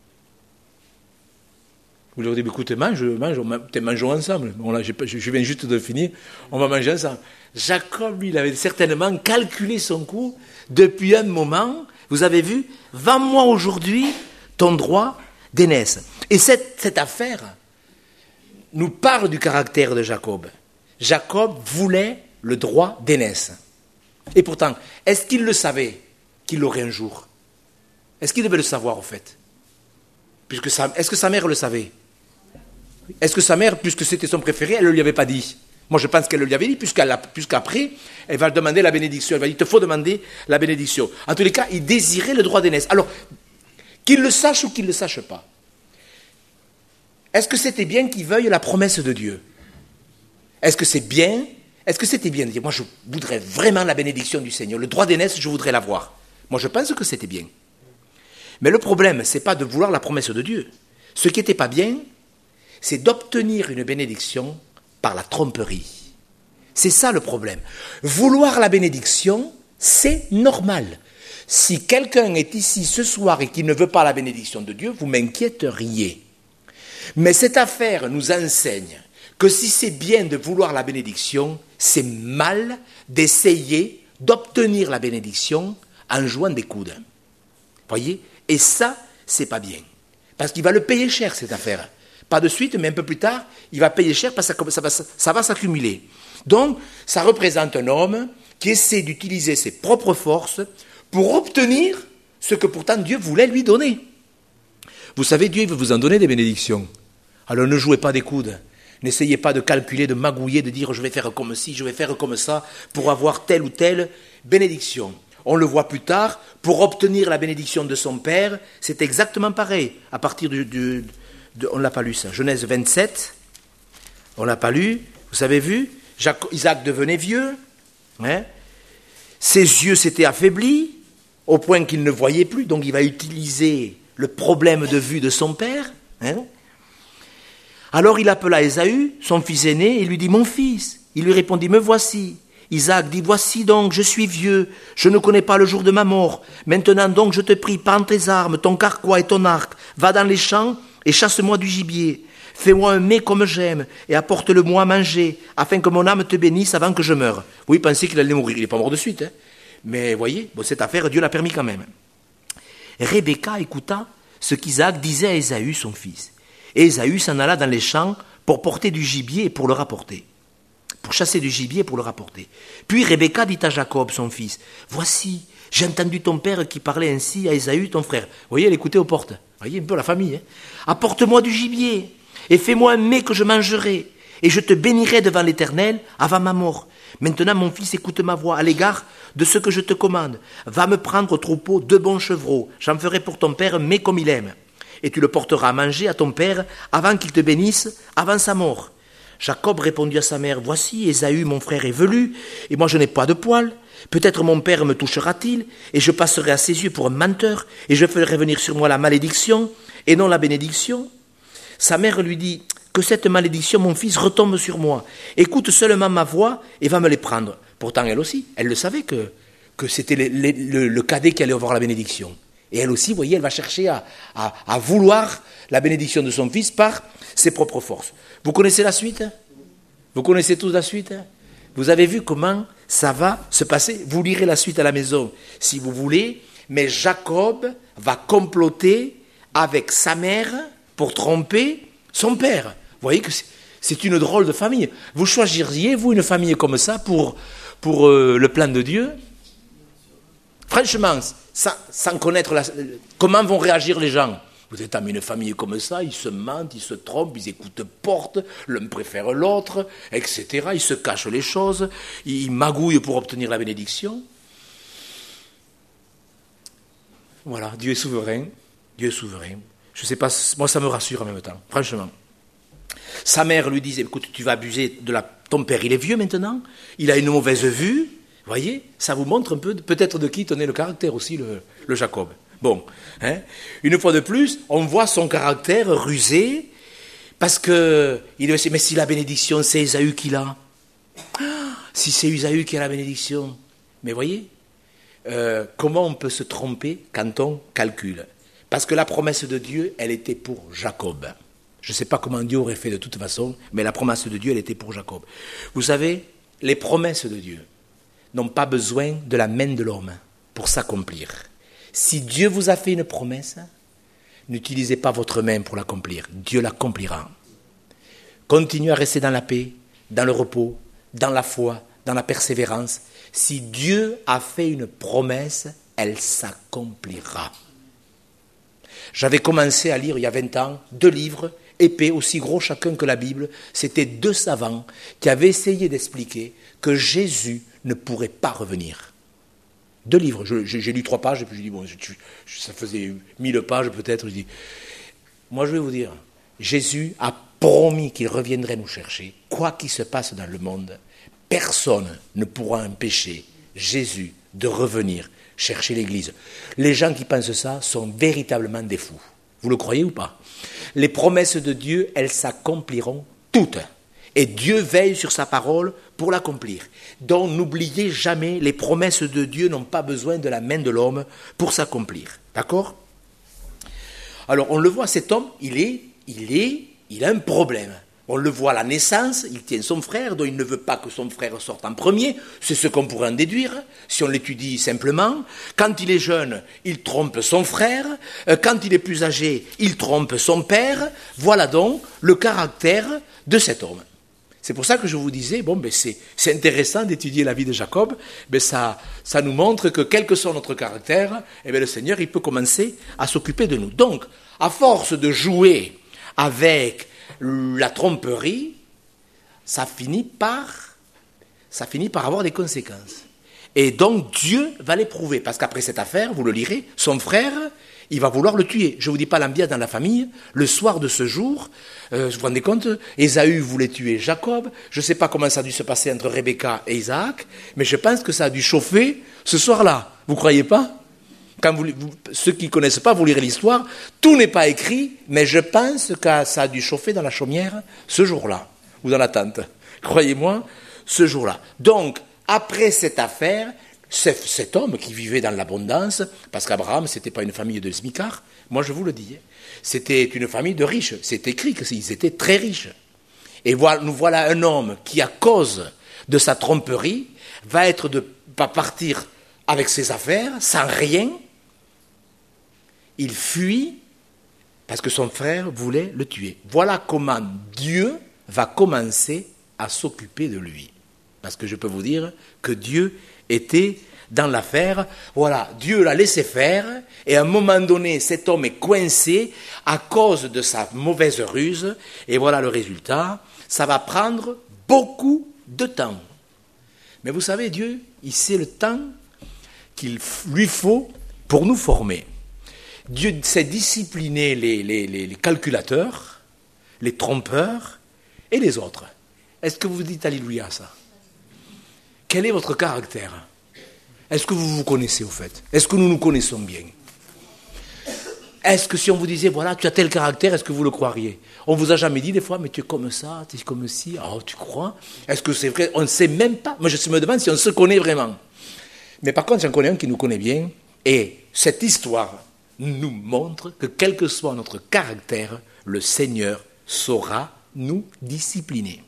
Vous leur dites, écoute, mange, mange, mangeons ensemble. Bon, là, je, je viens juste de finir, on va manger ensemble. Jacob, lui, il avait certainement calculé son coup depuis un moment. Vous avez vu, vends-moi aujourd'hui ton droit d'aînesse. Et cette, cette affaire nous parle du caractère de Jacob. Jacob voulait le droit d'aînesse. Et pourtant, est-ce qu'il le savait qu'il l'aurait un jour? Est-ce qu'il devait le savoir, au fait? Puisque sa, est-ce que sa mère le savait? Est-ce que sa mère, puisque c'était son préféré, elle ne lui avait pas dit? Moi, je pense qu'elle le lui avait dit, puisqu'après, elle va demander la bénédiction. Elle va dire, il te faut demander la bénédiction. En tous les cas, il désirait le droit d'aînesse. Alors, qu'il le sache ou qu'il ne le sache pas, est-ce que c'était bien qu'il veuille la promesse de Dieu? Est-ce que c'est bien? Est-ce que c'était bien de dire, moi, je voudrais vraiment la bénédiction du Seigneur. Le droit d'aînesse, je voudrais l'avoir. Moi, je pense que c'était bien. Mais le problème, ce n'est pas de vouloir la promesse de Dieu. Ce qui n'était pas bien, c'est d'obtenir une bénédiction par la tromperie. C'est ça le problème. Vouloir la bénédiction, c'est normal. Si quelqu'un est ici ce soir et qu'il ne veut pas la bénédiction de Dieu, vous m'inquiéteriez. Mais cette affaire nous enseigne que si c'est bien de vouloir la bénédiction, c'est mal d'essayer d'obtenir la bénédiction en jouant des coudes. Voyez? Et ça, c'est pas bien. Parce qu'il va le payer cher, cette affaire. Pas de suite, mais un peu plus tard, il va payer cher parce que ça va, ça va s'accumuler. Donc, ça représente un homme qui essaie d'utiliser ses propres forces pour obtenir ce que pourtant Dieu voulait lui donner. Vous savez, Dieu il veut vous en donner des bénédictions. Alors ne jouez pas des coudes. N'essayez pas de calculer, de magouiller, de dire je vais faire comme ci, je vais faire comme ça pour avoir telle ou telle bénédiction. On le voit plus tard, pour obtenir la bénédiction de son père, c'est exactement pareil. À partir du... du de, on ne l'a pas lu ça, Genèse vingt-sept, on ne l'a pas lu, vous avez vu, Jacques, Isaac devenait vieux, hein, ses yeux s'étaient affaiblis, au point qu'il ne voyait plus, donc il va utiliser le problème de vue de son père. Hein? Alors il appela Ésaü, son fils aîné, et lui dit « Mon fils ». Il lui répondit « Me voici ». Isaac dit « Voici donc, je suis vieux, je ne connais pas le jour de ma mort. Maintenant donc, je te prie, prends tes armes, ton carquois et ton arc, va dans les champs et chasse-moi du gibier. Fais-moi un mets comme j'aime et apporte-le-moi à manger, afin que mon âme te bénisse avant que je meure. » Oui, pensez qu'il allait mourir, il n'est pas mort de suite. Hein. Mais voyez, bon, cette affaire, Dieu l'a permis quand même. Rebecca écouta ce qu'Isaac disait à Ésaü, son fils. Et Ésaü s'en alla dans les champs pour porter du gibier et pour le rapporter. Pour chasser du gibier et pour le rapporter. Puis Rebecca dit à Jacob, son fils, « Voici, j'ai entendu ton père qui parlait ainsi à Ésaü, ton frère. » Vous voyez, elle écoutait aux portes. Vous voyez un peu la famille. Hein. « Apporte-moi du gibier et fais-moi un mets que je mangerai. Et je te bénirai devant l'Éternel avant ma mort. Maintenant, mon fils, écoute ma voix à l'égard de ce que je te commande. Va me prendre au troupeau deux bons chevreaux. J'en ferai pour ton père un mets comme il aime. Et tu le porteras à manger à ton père avant qu'il te bénisse, avant sa mort. » Jacob répondit à sa mère, « Voici, Ésaü, mon frère, est velu, et moi je n'ai pas de poil. Peut-être mon père me touchera-t-il, et je passerai à ses yeux pour un menteur, et je ferai venir sur moi la malédiction, et non la bénédiction. » Sa mère lui dit, « Que cette malédiction, mon fils, retombe sur moi. Écoute seulement ma voix, et va me les prendre. » Pourtant, elle aussi, elle le savait que, que c'était le, le, le, le cadet qui allait avoir la bénédiction. Et elle aussi, vous voyez, elle va chercher à, à, à vouloir la bénédiction de son fils par ses propres forces. Vous connaissez la suite? Vous connaissez tous la suite? Vous avez vu comment ça va se passer? Vous lirez la suite à la maison, si vous voulez. Mais Jacob va comploter avec sa mère pour tromper son père. Vous voyez que c'est, c'est une drôle de famille. Vous choisiriez, vous, une famille comme ça pour, pour euh, le plan de Dieu? Franchement, sans, sans connaître la, comment vont réagir les gens. Vous êtes dans une famille comme ça, ils se mentent, ils se trompent, ils écoutent porte, l'un préfère l'autre, et cetera. Ils se cachent les choses, ils magouillent pour obtenir la bénédiction. Voilà, Dieu est souverain, Dieu est souverain. Je ne sais pas, moi ça me rassure en même temps, franchement. Sa mère lui disait, écoute, tu vas abuser de la... Ton père, il est vieux maintenant, il a une mauvaise vue, vous voyez, ça vous montre un peu peut-être de qui tenait le caractère aussi, le, le Jacob. Bon, hein, une fois de plus, on voit son caractère rusé, parce que, il dit, mais si la bénédiction, c'est Ésaü qui l'a, si c'est Ésaü qui a la bénédiction, mais voyez, euh, comment on peut se tromper quand on calcule? Parce que la promesse de Dieu, elle était pour Jacob. Je ne sais pas comment Dieu aurait fait de toute façon, mais la promesse de Dieu, elle était pour Jacob. Vous savez, les promesses de Dieu n'ont pas besoin de la main de l'homme pour s'accomplir. Si Dieu vous a fait une promesse, n'utilisez pas votre main pour l'accomplir. Dieu l'accomplira. Continuez à rester dans la paix, dans le repos, dans la foi, dans la persévérance. Si Dieu a fait une promesse, elle s'accomplira. J'avais commencé à lire il y a vingt ans deux livres épais, aussi gros chacun que la Bible. C'était deux savants qui avaient essayé d'expliquer que Jésus ne pourrait pas revenir. Deux livres, je, j'ai, j'ai lu trois pages, et puis j'ai dit, bon, je, je, ça faisait mille pages peut-être. Je dis, moi je vais vous dire, Jésus a promis qu'il reviendrait nous chercher. Quoi qu'il se passe dans le monde, personne ne pourra empêcher Jésus de revenir chercher l'Église. Les gens qui pensent ça sont véritablement des fous. Vous le croyez ou pas? Les promesses de Dieu, elles s'accompliront toutes. Et Dieu veille sur sa parole pour l'accomplir. Donc n'oubliez jamais, les promesses de Dieu n'ont pas besoin de la main de l'homme pour s'accomplir. D'accord? Alors on le voit, cet homme, il est, il est, il a un problème. On le voit à la naissance, il tient son frère, dont il ne veut pas que son frère sorte en premier. C'est ce qu'on pourrait en déduire, si on l'étudie simplement. Quand il est jeune, il trompe son frère. Quand il est plus âgé, il trompe son père. Voilà donc le caractère de cet homme. C'est pour ça que je vous disais, bon, ben c'est, c'est intéressant d'étudier la vie de Jacob, mais ça, ça nous montre que quel que soit notre caractère, eh bien le Seigneur, il peut commencer à s'occuper de nous. Donc, à force de jouer avec la tromperie, ça finit par, ça finit par avoir des conséquences. Et donc Dieu va l'éprouver, parce qu'après cette affaire, vous le lirez, son frère, il va vouloir le tuer. Je ne vous dis pas l'ambiance dans la famille. Le soir de ce jour, euh, vous vous rendez compte, Ésaü voulait tuer Jacob. Je ne sais pas comment ça a dû se passer entre Rebecca et Isaac, mais je pense que ça a dû chauffer ce soir-là. Vous ne croyez pas? Quand vous, vous, ceux qui ne connaissent pas, vous lirez l'histoire, tout n'est pas écrit, mais je pense que ça a dû chauffer dans la chaumière ce jour-là, ou dans la tente. Croyez-moi, ce jour-là. Donc, après cette affaire, cet homme qui vivait dans l'abondance, parce qu'Abraham, ce n'était pas une famille de smicards, moi je vous le dis, c'était une famille de riches. C'est écrit qu'ils étaient très riches. Et voilà, nous voilà un homme qui, à cause de sa tromperie, va être de, va partir avec ses affaires, sans rien. Il fuit parce que son frère voulait le tuer. Voilà comment Dieu va commencer à s'occuper de lui. Parce que je peux vous dire que Dieu était dans l'affaire. Voilà, Dieu l'a laissé faire, et à un moment donné, cet homme est coincé à cause de sa mauvaise ruse, et voilà le résultat. Ça va prendre beaucoup de temps. Mais vous savez, Dieu, il sait le temps qu'il lui faut pour nous former. Dieu sait discipliner les, les, les, les calculateurs, les trompeurs et les autres. Est-ce que vous dites alléluia à ça? Quel est votre caractère? Est-ce que vous vous connaissez au fait? Est-ce que nous nous connaissons bien? Est-ce que si on vous disait, voilà, tu as tel caractère, est-ce que vous le croiriez? On vous a jamais dit des fois, mais tu es comme ça, tu es comme ci, oh, tu crois? Est-ce que c'est vrai? On ne sait même pas. Moi, je me demande si on se connaît vraiment. Mais par contre, j'en connais un qui nous connaît bien, et cette histoire nous montre que quel que soit notre caractère, le Seigneur saura nous discipliner.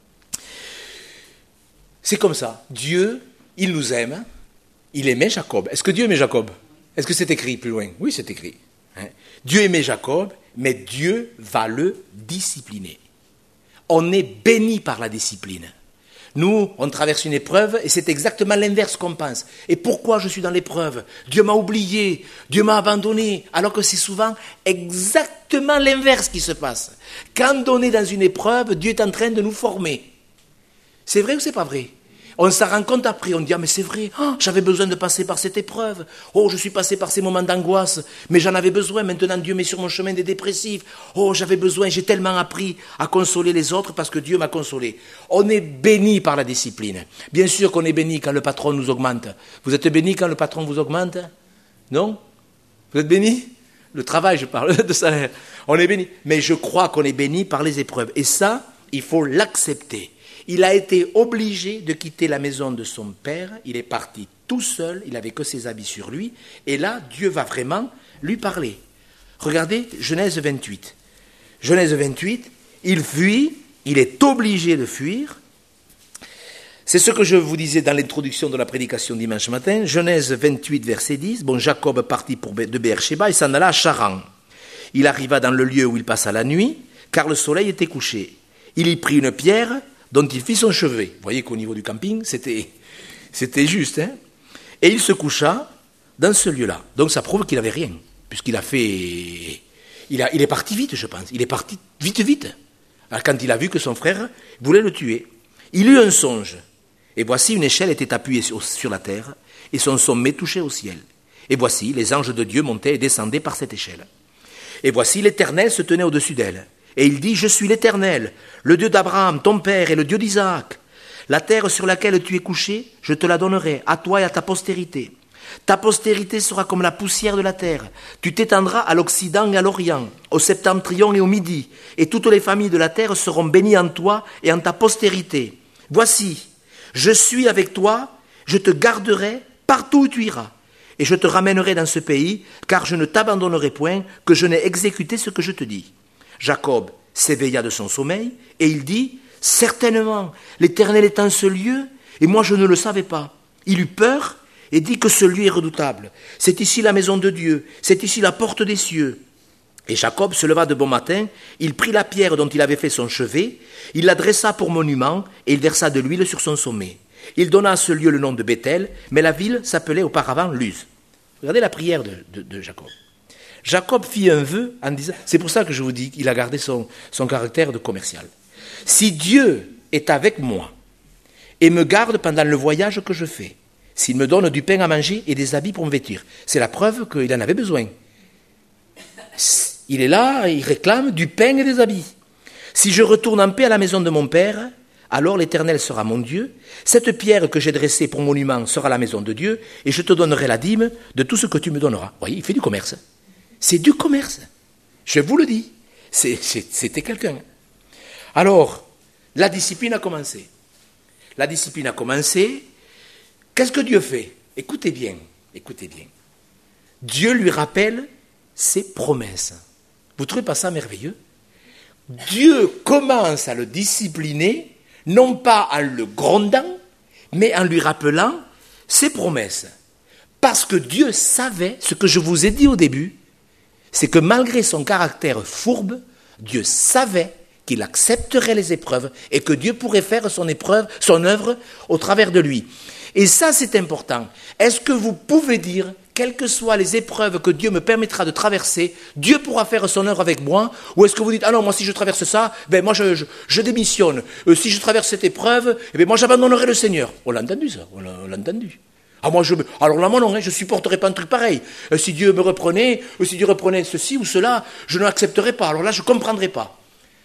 C'est comme ça. Dieu, il nous aime. Il aimait Jacob. Est-ce que Dieu aimait Jacob? Est-ce que c'est écrit plus loin? Oui, c'est écrit. Hein? Dieu aimait Jacob, mais Dieu va le discipliner. On est béni par la discipline. Nous, on traverse une épreuve et c'est exactement l'inverse qu'on pense. Et pourquoi je suis dans l'épreuve? Dieu m'a oublié, Dieu m'a abandonné, alors que c'est souvent exactement l'inverse qui se passe. Quand on est dans une épreuve, Dieu est en train de nous former. C'est vrai ou c'est pas vrai? On s'en rend compte après, on dit, ah mais c'est vrai, oh, j'avais besoin de passer par cette épreuve, oh je suis passé par ces moments d'angoisse, mais j'en avais besoin, maintenant Dieu met sur mon chemin des dépressifs, oh j'avais besoin, j'ai tellement appris à consoler les autres parce que Dieu m'a consolé. On est béni par la discipline. Bien sûr qu'on est béni quand le patron nous augmente. Vous êtes béni quand le patron vous augmente? Non? Vous êtes béni? Le travail, je parle de salaire. On est béni. Mais je crois qu'on est béni par les épreuves. Et ça, il faut l'accepter. Il a été obligé de quitter la maison de son père, il est parti tout seul, il n'avait que ses habits sur lui, et là, Dieu va vraiment lui parler. Regardez Genèse vingt-huit. Genèse vingt-huit, il fuit, il est obligé de fuir. C'est ce que je vous disais dans l'introduction de la prédication dimanche matin. Genèse vingt-huit, verset dix. Bon, Jacob partit pour de Beersheba et s'en alla à Charan. Il arriva dans le lieu où il passa la nuit, car le soleil était couché. Il y prit une pierre dont il fit son chevet. Vous voyez qu'au niveau du camping, c'était, c'était juste. Hein, et il se coucha dans ce lieu-là. Donc ça prouve qu'il n'avait rien, puisqu'il a fait... Il, a, il est parti vite, je pense. Il est parti vite, vite. Alors, quand il a vu que son frère voulait le tuer. Il eut un songe. Et voici, une échelle était appuyée sur, sur la terre, et son sommet touchait au ciel. Et voici, les anges de Dieu montaient et descendaient par cette échelle. Et voici, l'Éternel se tenait au-dessus d'elle. Et il dit, je suis l'Éternel, le Dieu d'Abraham, ton père, et le Dieu d'Isaac. La terre sur laquelle tu es couché, je te la donnerai, à toi et à ta postérité. Ta postérité sera comme la poussière de la terre. Tu t'étendras à l'Occident et à l'Orient, au septentrion et au Midi, et toutes les familles de la terre seront bénies en toi et en ta postérité. Voici, je suis avec toi, je te garderai partout où tu iras, et je te ramènerai dans ce pays, car je ne t'abandonnerai point, que je n'ai exécuté ce que je te dis. Jacob s'éveilla de son sommeil, et il dit, certainement, l'Éternel est en ce lieu, et moi je ne le savais pas. Il eut peur, et dit que ce lieu est redoutable. C'est ici la maison de Dieu, c'est ici la porte des cieux. Et Jacob se leva de bon matin, il prit la pierre dont il avait fait son chevet, il la dressa pour monument, et il versa de l'huile sur son sommet. Il donna à ce lieu le nom de Béthel, mais la ville s'appelait auparavant Luz. Regardez la prière de, de, de Jacob. Jacob fit un vœu en disant, c'est pour ça que je vous dis qu'il a gardé son, son caractère de commercial. Si Dieu est avec moi et me garde pendant le voyage que je fais, s'il me donne du pain à manger et des habits pour me vêtir, c'est la preuve qu'il en avait besoin. Il est là, il réclame du pain et des habits. Si je retourne en paix à la maison de mon père, alors l'Éternel sera mon Dieu, cette pierre que j'ai dressée pour monument sera la maison de Dieu, et je te donnerai la dîme de tout ce que tu me donneras. Vous voyez, il fait du commerce. C'est du commerce. Je vous le dis. C'est, c'est, c'était quelqu'un. Alors, la discipline a commencé. La discipline a commencé. Qu'est-ce que Dieu fait? Écoutez bien, écoutez bien. Dieu lui rappelle ses promesses. Vous ne trouvez pas ça merveilleux? Dieu commence à le discipliner, non pas en le grondant, mais en lui rappelant ses promesses. Parce que Dieu savait, ce que je vous ai dit au début, c'est que malgré son caractère fourbe, Dieu savait qu'il accepterait les épreuves et que Dieu pourrait faire son épreuve, son œuvre au travers de lui. Et ça, c'est important. Est-ce que vous pouvez dire, quelles que soient les épreuves que Dieu me permettra de traverser, Dieu pourra faire son œuvre avec moi? Ou est-ce que vous dites, ah non, moi si je traverse ça, ben moi je, je, je démissionne. Euh, si je traverse cette épreuve, eh ben moi j'abandonnerai le Seigneur. On l'a entendu ça, on l'a, on l'a entendu. Ah, moi, je, alors là, moi non, hein, je ne supporterai pas un truc pareil. Euh, si Dieu me reprenait, ou si Dieu reprenait ceci ou cela, je ne l'accepterai pas. Alors là, je ne comprendrai pas.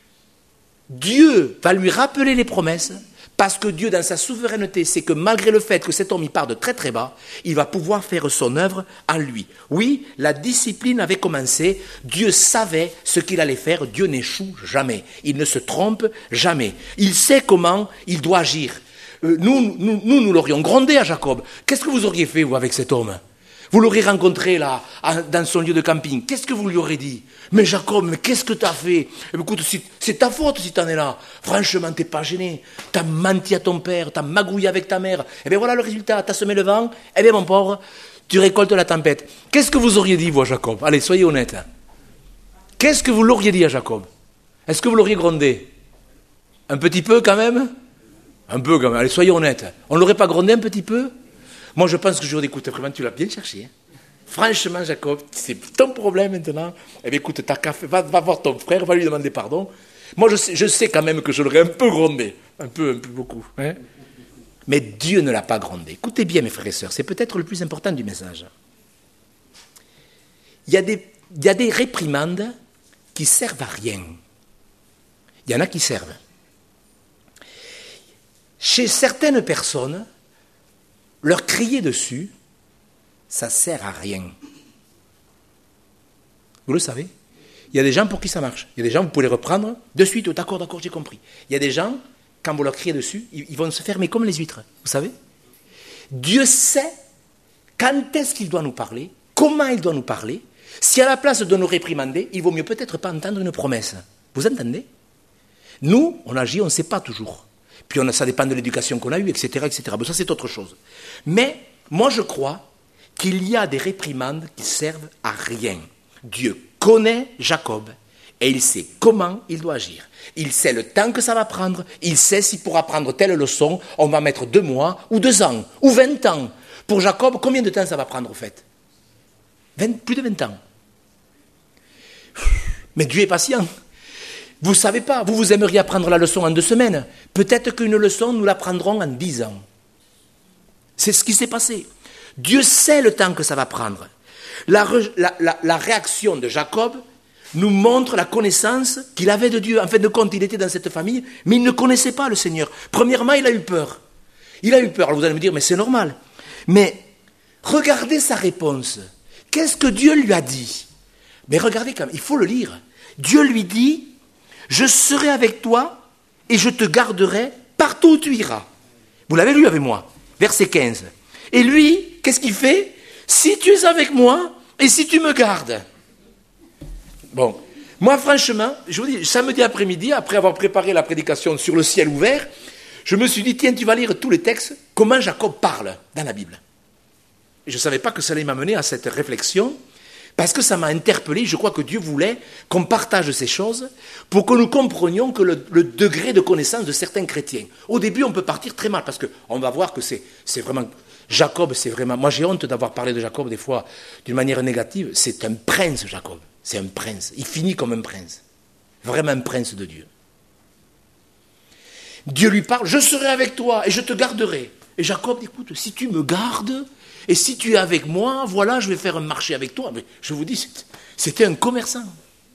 Dieu va lui rappeler les promesses, parce que Dieu, dans sa souveraineté, sait que malgré le fait que cet homme il part de très très bas, il va pouvoir faire son œuvre en lui. Oui, la discipline avait commencé, Dieu savait ce qu'il allait faire, Dieu n'échoue jamais, il ne se trompe jamais. Il sait comment il doit agir. Euh, nous, nous, nous, nous l'aurions grondé à Jacob. Qu'est-ce que vous auriez fait, vous, avec cet homme? Vous l'auriez rencontré là, dans son lieu de camping. Qu'est-ce que vous lui aurez dit? Mais Jacob, mais qu'est-ce que tu as fait? Écoute, c'est ta faute si tu en es là. Franchement, tu n'es pas gêné. Tu as menti à ton père, tu as magouillé avec ta mère. Eh bien voilà le résultat, tu as semé le vent. Eh bien mon pauvre, tu récoltes la tempête. Qu'est-ce que vous auriez dit, vous, à Jacob? Allez, soyez honnête. Qu'est-ce que vous l'auriez dit à Jacob? Est-ce que vous l'auriez grondé? Un petit peu quand même? Un peu quand même, allez, soyez honnête. On ne l'aurait pas grondé un petit peu? Moi, je pense que je lui ai dit, écoute, vraiment, tu l'as bien cherché. Hein. Franchement, Jacob, c'est ton problème maintenant. Eh bien, écoute, t'as qu'à faire, va, va voir ton frère, va lui demander pardon. Moi, je sais, je sais quand même que je l'aurais un peu grondé. Un peu, un peu beaucoup. Hein. Mais Dieu ne l'a pas grondé. Écoutez bien, mes frères et sœurs, c'est peut-être le plus important du message. Il y a des, il y a des réprimandes qui servent à rien. Il y en a qui servent. Chez certaines personnes, leur crier dessus, ça ne sert à rien. Vous le savez. Il y a des gens pour qui ça marche. Il y a des gens, vous pouvez les reprendre de suite. Oh, d'accord, d'accord, j'ai compris. Il y a des gens, quand vous leur criez dessus, ils vont se fermer comme les huîtres. Vous savez? Dieu sait quand est-ce qu'il doit nous parler, comment il doit nous parler. Si à la place de nous réprimander, il vaut mieux peut-être pas entendre une promesse. Vous entendez? Nous, on agit, on ne sait pas toujours. Puis on a, ça dépend de l'éducation qu'on a eue, et cetera, et cetera. Bon, ça, c'est autre chose. Mais moi, je crois qu'il y a des réprimandes qui servent à rien. Dieu connaît Jacob et il sait comment il doit agir. Il sait le temps que ça va prendre. Il sait si pour apprendre telle leçon, on va mettre deux mois ou deux ans ou vingt ans. Pour Jacob, combien de temps ça va prendre, au fait? vingt, plus de vingt ans. Mais Dieu est patient. Vous ne savez pas, vous, vous aimeriez apprendre la leçon en deux semaines. Peut-être qu'une leçon, nous l'apprendrons en dix ans. C'est ce qui s'est passé. Dieu sait le temps que ça va prendre. La, la, la, la réaction de Jacob nous montre la connaissance qu'il avait de Dieu. En fin de compte, il était dans cette famille, mais il ne connaissait pas le Seigneur. Premièrement, il a eu peur. Il a eu peur. Alors vous allez me dire, mais c'est normal. Mais regardez sa réponse. Qu'est-ce que Dieu lui a dit? Mais regardez quand même, il faut le lire. Dieu lui dit, je serai avec toi et je te garderai partout où tu iras. Vous l'avez lu avec moi, verset quinze. Et lui, qu'est-ce qu'il fait? Si tu es avec moi et si tu me gardes. Bon, moi franchement, je vous dis, samedi après-midi, après avoir préparé la prédication sur le ciel ouvert, je me suis dit, tiens, tu vas lire tous les textes, comment Jacob parle dans la Bible. Et je ne savais pas que ça allait m'amener à cette réflexion, parce que ça m'a interpellé. Je crois que Dieu voulait qu'on partage ces choses pour que nous comprenions que le, le degré de connaissance de certains chrétiens. Au début, on peut partir très mal, parce qu'on va voir que c'est, c'est vraiment... Jacob, c'est vraiment... Moi, j'ai honte d'avoir parlé de Jacob, des fois, d'une manière négative. C'est un prince, Jacob. C'est un prince. Il finit comme un prince. Vraiment un prince de Dieu. Dieu lui parle, je serai avec toi et je te garderai. Et Jacob dit, écoute, si tu me gardes... Et si tu es avec moi, voilà, je vais faire un marché avec toi. Mais je vous dis, c'était un commerçant.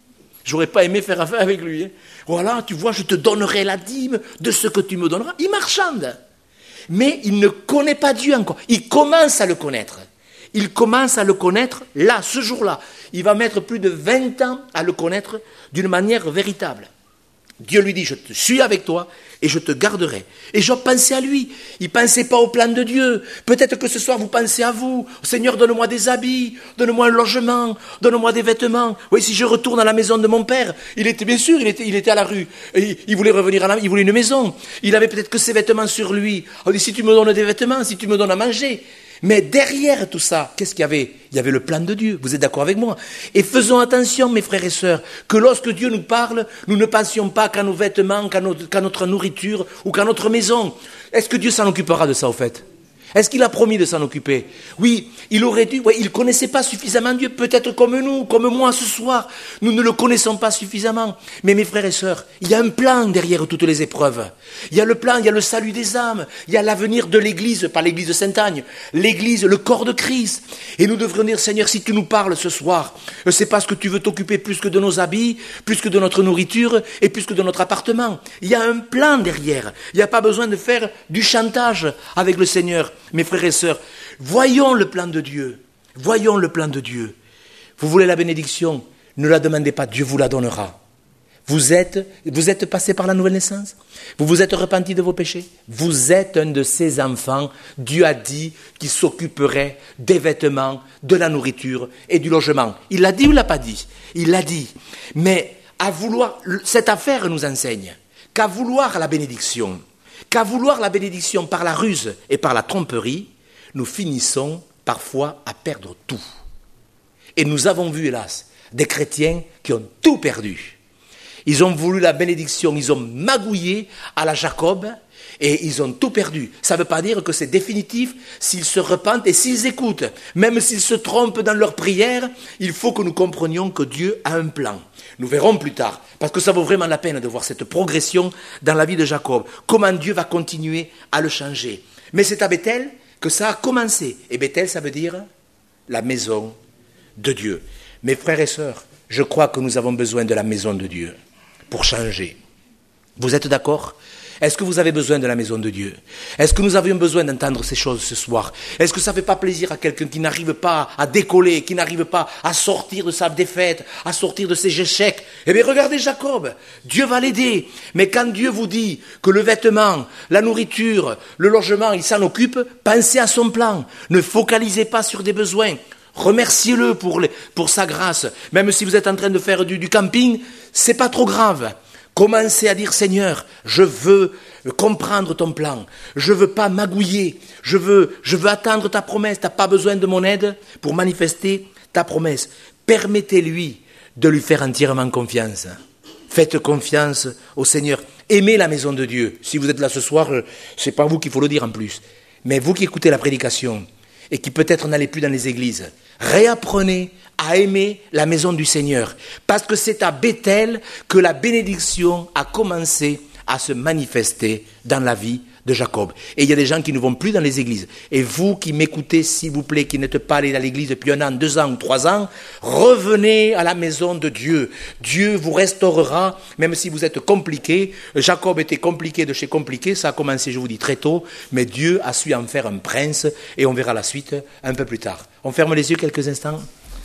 J'aurais pas aimé faire affaire avec lui. Hein. Voilà, tu vois, je te donnerai la dîme de ce que tu me donneras. Il marchande. Mais il ne connaît pas Dieu encore. Il commence à le connaître. Il commence à le connaître là, ce jour-là. Il va mettre plus de vingt ans à le connaître d'une manière véritable. Dieu lui dit, je te suis avec toi et je te garderai. Et Job pensait à lui. Il ne pensait pas au plan de Dieu. Peut-être que ce soir, vous pensez à vous. Seigneur, donne-moi des habits, donne-moi un logement, donne-moi des vêtements. Oui, si je retourne à la maison de mon père, il était bien sûr, il était, il était à la rue. Et il voulait revenir à la il voulait une maison. Il avait peut-être que ses vêtements sur lui. On dit, si tu me donnes des vêtements, si tu me donnes à manger. Mais derrière tout ça, qu'est-ce qu'il y avait? Il y avait le plan de Dieu. Vous êtes d'accord avec moi? Et faisons attention, mes frères et sœurs, que lorsque Dieu nous parle, nous ne pensions pas qu'à nos vêtements, qu'à notre, qu'à notre nourriture ou qu'à notre maison. Est-ce que Dieu s'en occupera de ça, au fait? Est-ce qu'il a promis de s'en occuper? Oui, il aurait dû. Ouais, il ne connaissait pas suffisamment Dieu, peut-être comme nous, comme moi ce soir. Nous ne le connaissons pas suffisamment. Mais mes frères et sœurs, il y a un plan derrière toutes les épreuves. Il y a le plan, il y a le salut des âmes. Il y a l'avenir de l'Église, pas l'Église de Sainte-Agne. L'Église, le corps de Christ. Et nous devrions dire, Seigneur, si tu nous parles ce soir, c'est parce que tu veux t'occuper plus que de nos habits, plus que de notre nourriture et plus que de notre appartement. Il y a un plan derrière. Il n'y a pas besoin de faire du chantage avec le Seigneur. Mes frères et sœurs, voyons le plan de Dieu. Voyons le plan de Dieu. Vous voulez la bénédiction? Ne la demandez pas, Dieu vous la donnera. Vous êtes, vous êtes passé par la nouvelle naissance? Vous vous êtes repenti de vos péchés? Vous êtes un de ses enfants. Dieu a dit qu'il s'occuperait des vêtements, de la nourriture et du logement. Il l'a dit ou il l'a pas dit? Il l'a dit. Mais à vouloir, cette affaire nous enseigne qu'à vouloir la bénédiction, qu'à vouloir la bénédiction par la ruse et par la tromperie, nous finissons parfois à perdre tout. Et nous avons vu, hélas, des chrétiens qui ont tout perdu. Ils ont voulu la bénédiction, ils ont magouillé à la Jacob et ils ont tout perdu. Ça ne veut pas dire que c'est définitif s'ils se repentent et s'ils écoutent. Même s'ils se trompent dans leur prière, il faut que nous comprenions que Dieu a un plan. Nous verrons plus tard, parce que ça vaut vraiment la peine de voir cette progression dans la vie de Jacob. Comment Dieu va continuer à le changer. Mais c'est à Bethel que ça a commencé. Et Bethel, ça veut dire la maison de Dieu. Mes frères et sœurs, je crois que nous avons besoin de la maison de Dieu pour changer. Vous êtes d'accord ? Est-ce que vous avez besoin de la maison de Dieu? Est-ce que nous avions besoin d'entendre ces choses ce soir? Est-ce que ça ne fait pas plaisir à quelqu'un qui n'arrive pas à décoller, qui n'arrive pas à sortir de sa défaite, à sortir de ses échecs? Eh bien, regardez Jacob, Dieu va l'aider. Mais quand Dieu vous dit que le vêtement, la nourriture, le logement, il s'en occupe, pensez à son plan. Ne focalisez pas sur des besoins. Remerciez-le pour, les, pour sa grâce. Même si vous êtes en train de faire du, du camping, c'est pas trop grave. Commencez à dire, Seigneur, je veux comprendre ton plan. Je veux pas magouiller. Je veux, je veux attendre ta promesse. Tu n'as pas besoin de mon aide pour manifester ta promesse. Permettez-lui de lui faire entièrement confiance. Faites confiance au Seigneur. Aimez la maison de Dieu. Si vous êtes là ce soir, c'est pas vous qu'il faut le dire en plus. Mais vous qui écoutez la prédication et qui peut-être n'allez plus dans les églises, réapprenez à aimer la maison du Seigneur. Parce que c'est à Bethel que la bénédiction a commencé à se manifester dans la vie de Jacob. Et il y a des gens qui ne vont plus dans les églises. Et vous qui m'écoutez, s'il vous plaît, qui n'êtes pas allé dans l'église depuis un an, deux ans ou trois ans, revenez à la maison de Dieu. Dieu vous restaurera, même si vous êtes compliqué. Jacob était compliqué de chez compliqué, ça a commencé, je vous dis, très tôt, mais Dieu a su en faire un prince, et on verra la suite un peu plus tard. On ferme les yeux quelques instants.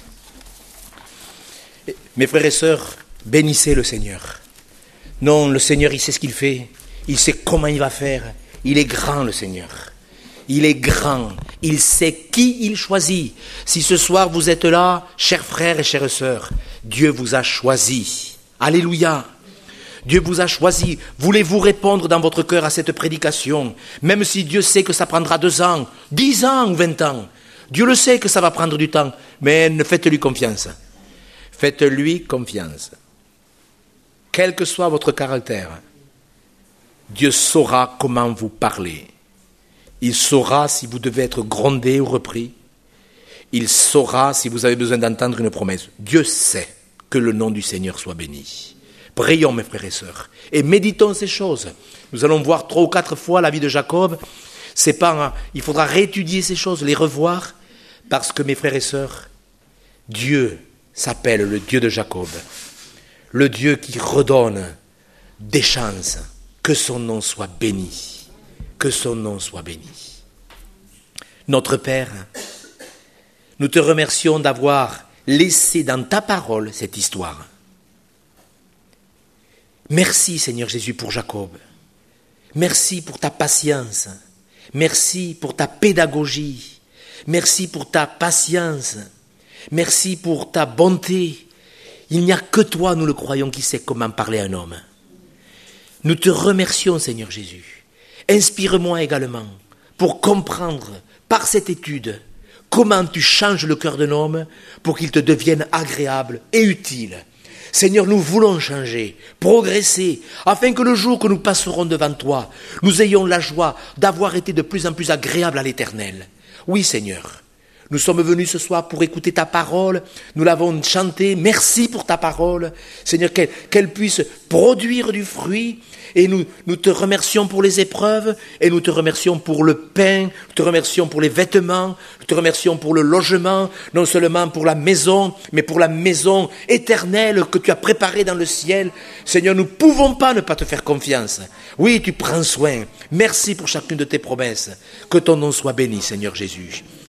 Mes frères et sœurs, bénissez le Seigneur. Non, le Seigneur, il sait ce qu'il fait. Il sait comment il va faire. Il est grand, le Seigneur. Il est grand. Il sait qui il choisit. Si ce soir vous êtes là, chers frères et chères sœurs, Dieu vous a choisi. Alléluia. Dieu vous a choisi. Voulez-vous répondre dans votre cœur à cette prédication? Même si Dieu sait que ça prendra deux ans, dix ans ou vingt ans. Dieu le sait que ça va prendre du temps. Mais ne faites-lui confiance. Faites-lui confiance. Quel que soit votre caractère, Dieu saura comment vous parler. Il saura si vous devez être grondé ou repris. Il saura si vous avez besoin d'entendre une promesse. Dieu sait que le nom du Seigneur soit béni. Prions, mes frères et sœurs, et méditons ces choses. Nous allons voir trois ou quatre fois la vie de Jacob. C'est pas, il faudra réétudier ces choses, les revoir, parce que, mes frères et sœurs, Dieu s'appelle le Dieu de Jacob, le Dieu qui redonne des chances. Que son nom soit béni. Que son nom soit béni. Notre Père, nous te remercions d'avoir laissé dans ta parole cette histoire. Merci Seigneur Jésus pour Jacob. Merci pour ta patience. Merci pour ta pédagogie. Merci pour ta patience. Merci pour ta bonté. Il n'y a que toi, nous le croyons, qui sait comment parler à un homme. Nous te remercions, Seigneur Jésus. Inspire-moi également pour comprendre par cette étude comment tu changes le cœur d'un homme pour qu'il te devienne agréable et utile. Seigneur, nous voulons changer, progresser, afin que le jour que nous passerons devant toi, nous ayons la joie d'avoir été de plus en plus agréables à l'Éternel. Oui, Seigneur, nous sommes venus ce soir pour écouter ta parole, nous l'avons chantée, merci pour ta parole. Seigneur, qu'elle, qu'elle puisse produire du fruit, et nous, nous te remercions pour les épreuves, et nous te remercions pour le pain, nous te remercions pour les vêtements, nous te remercions pour le logement, non seulement pour la maison, mais pour la maison éternelle que tu as préparée dans le ciel. Seigneur, nous ne pouvons pas ne pas te faire confiance. Oui, tu prends soin. Merci pour chacune de tes promesses. Que ton nom soit béni, Seigneur Jésus.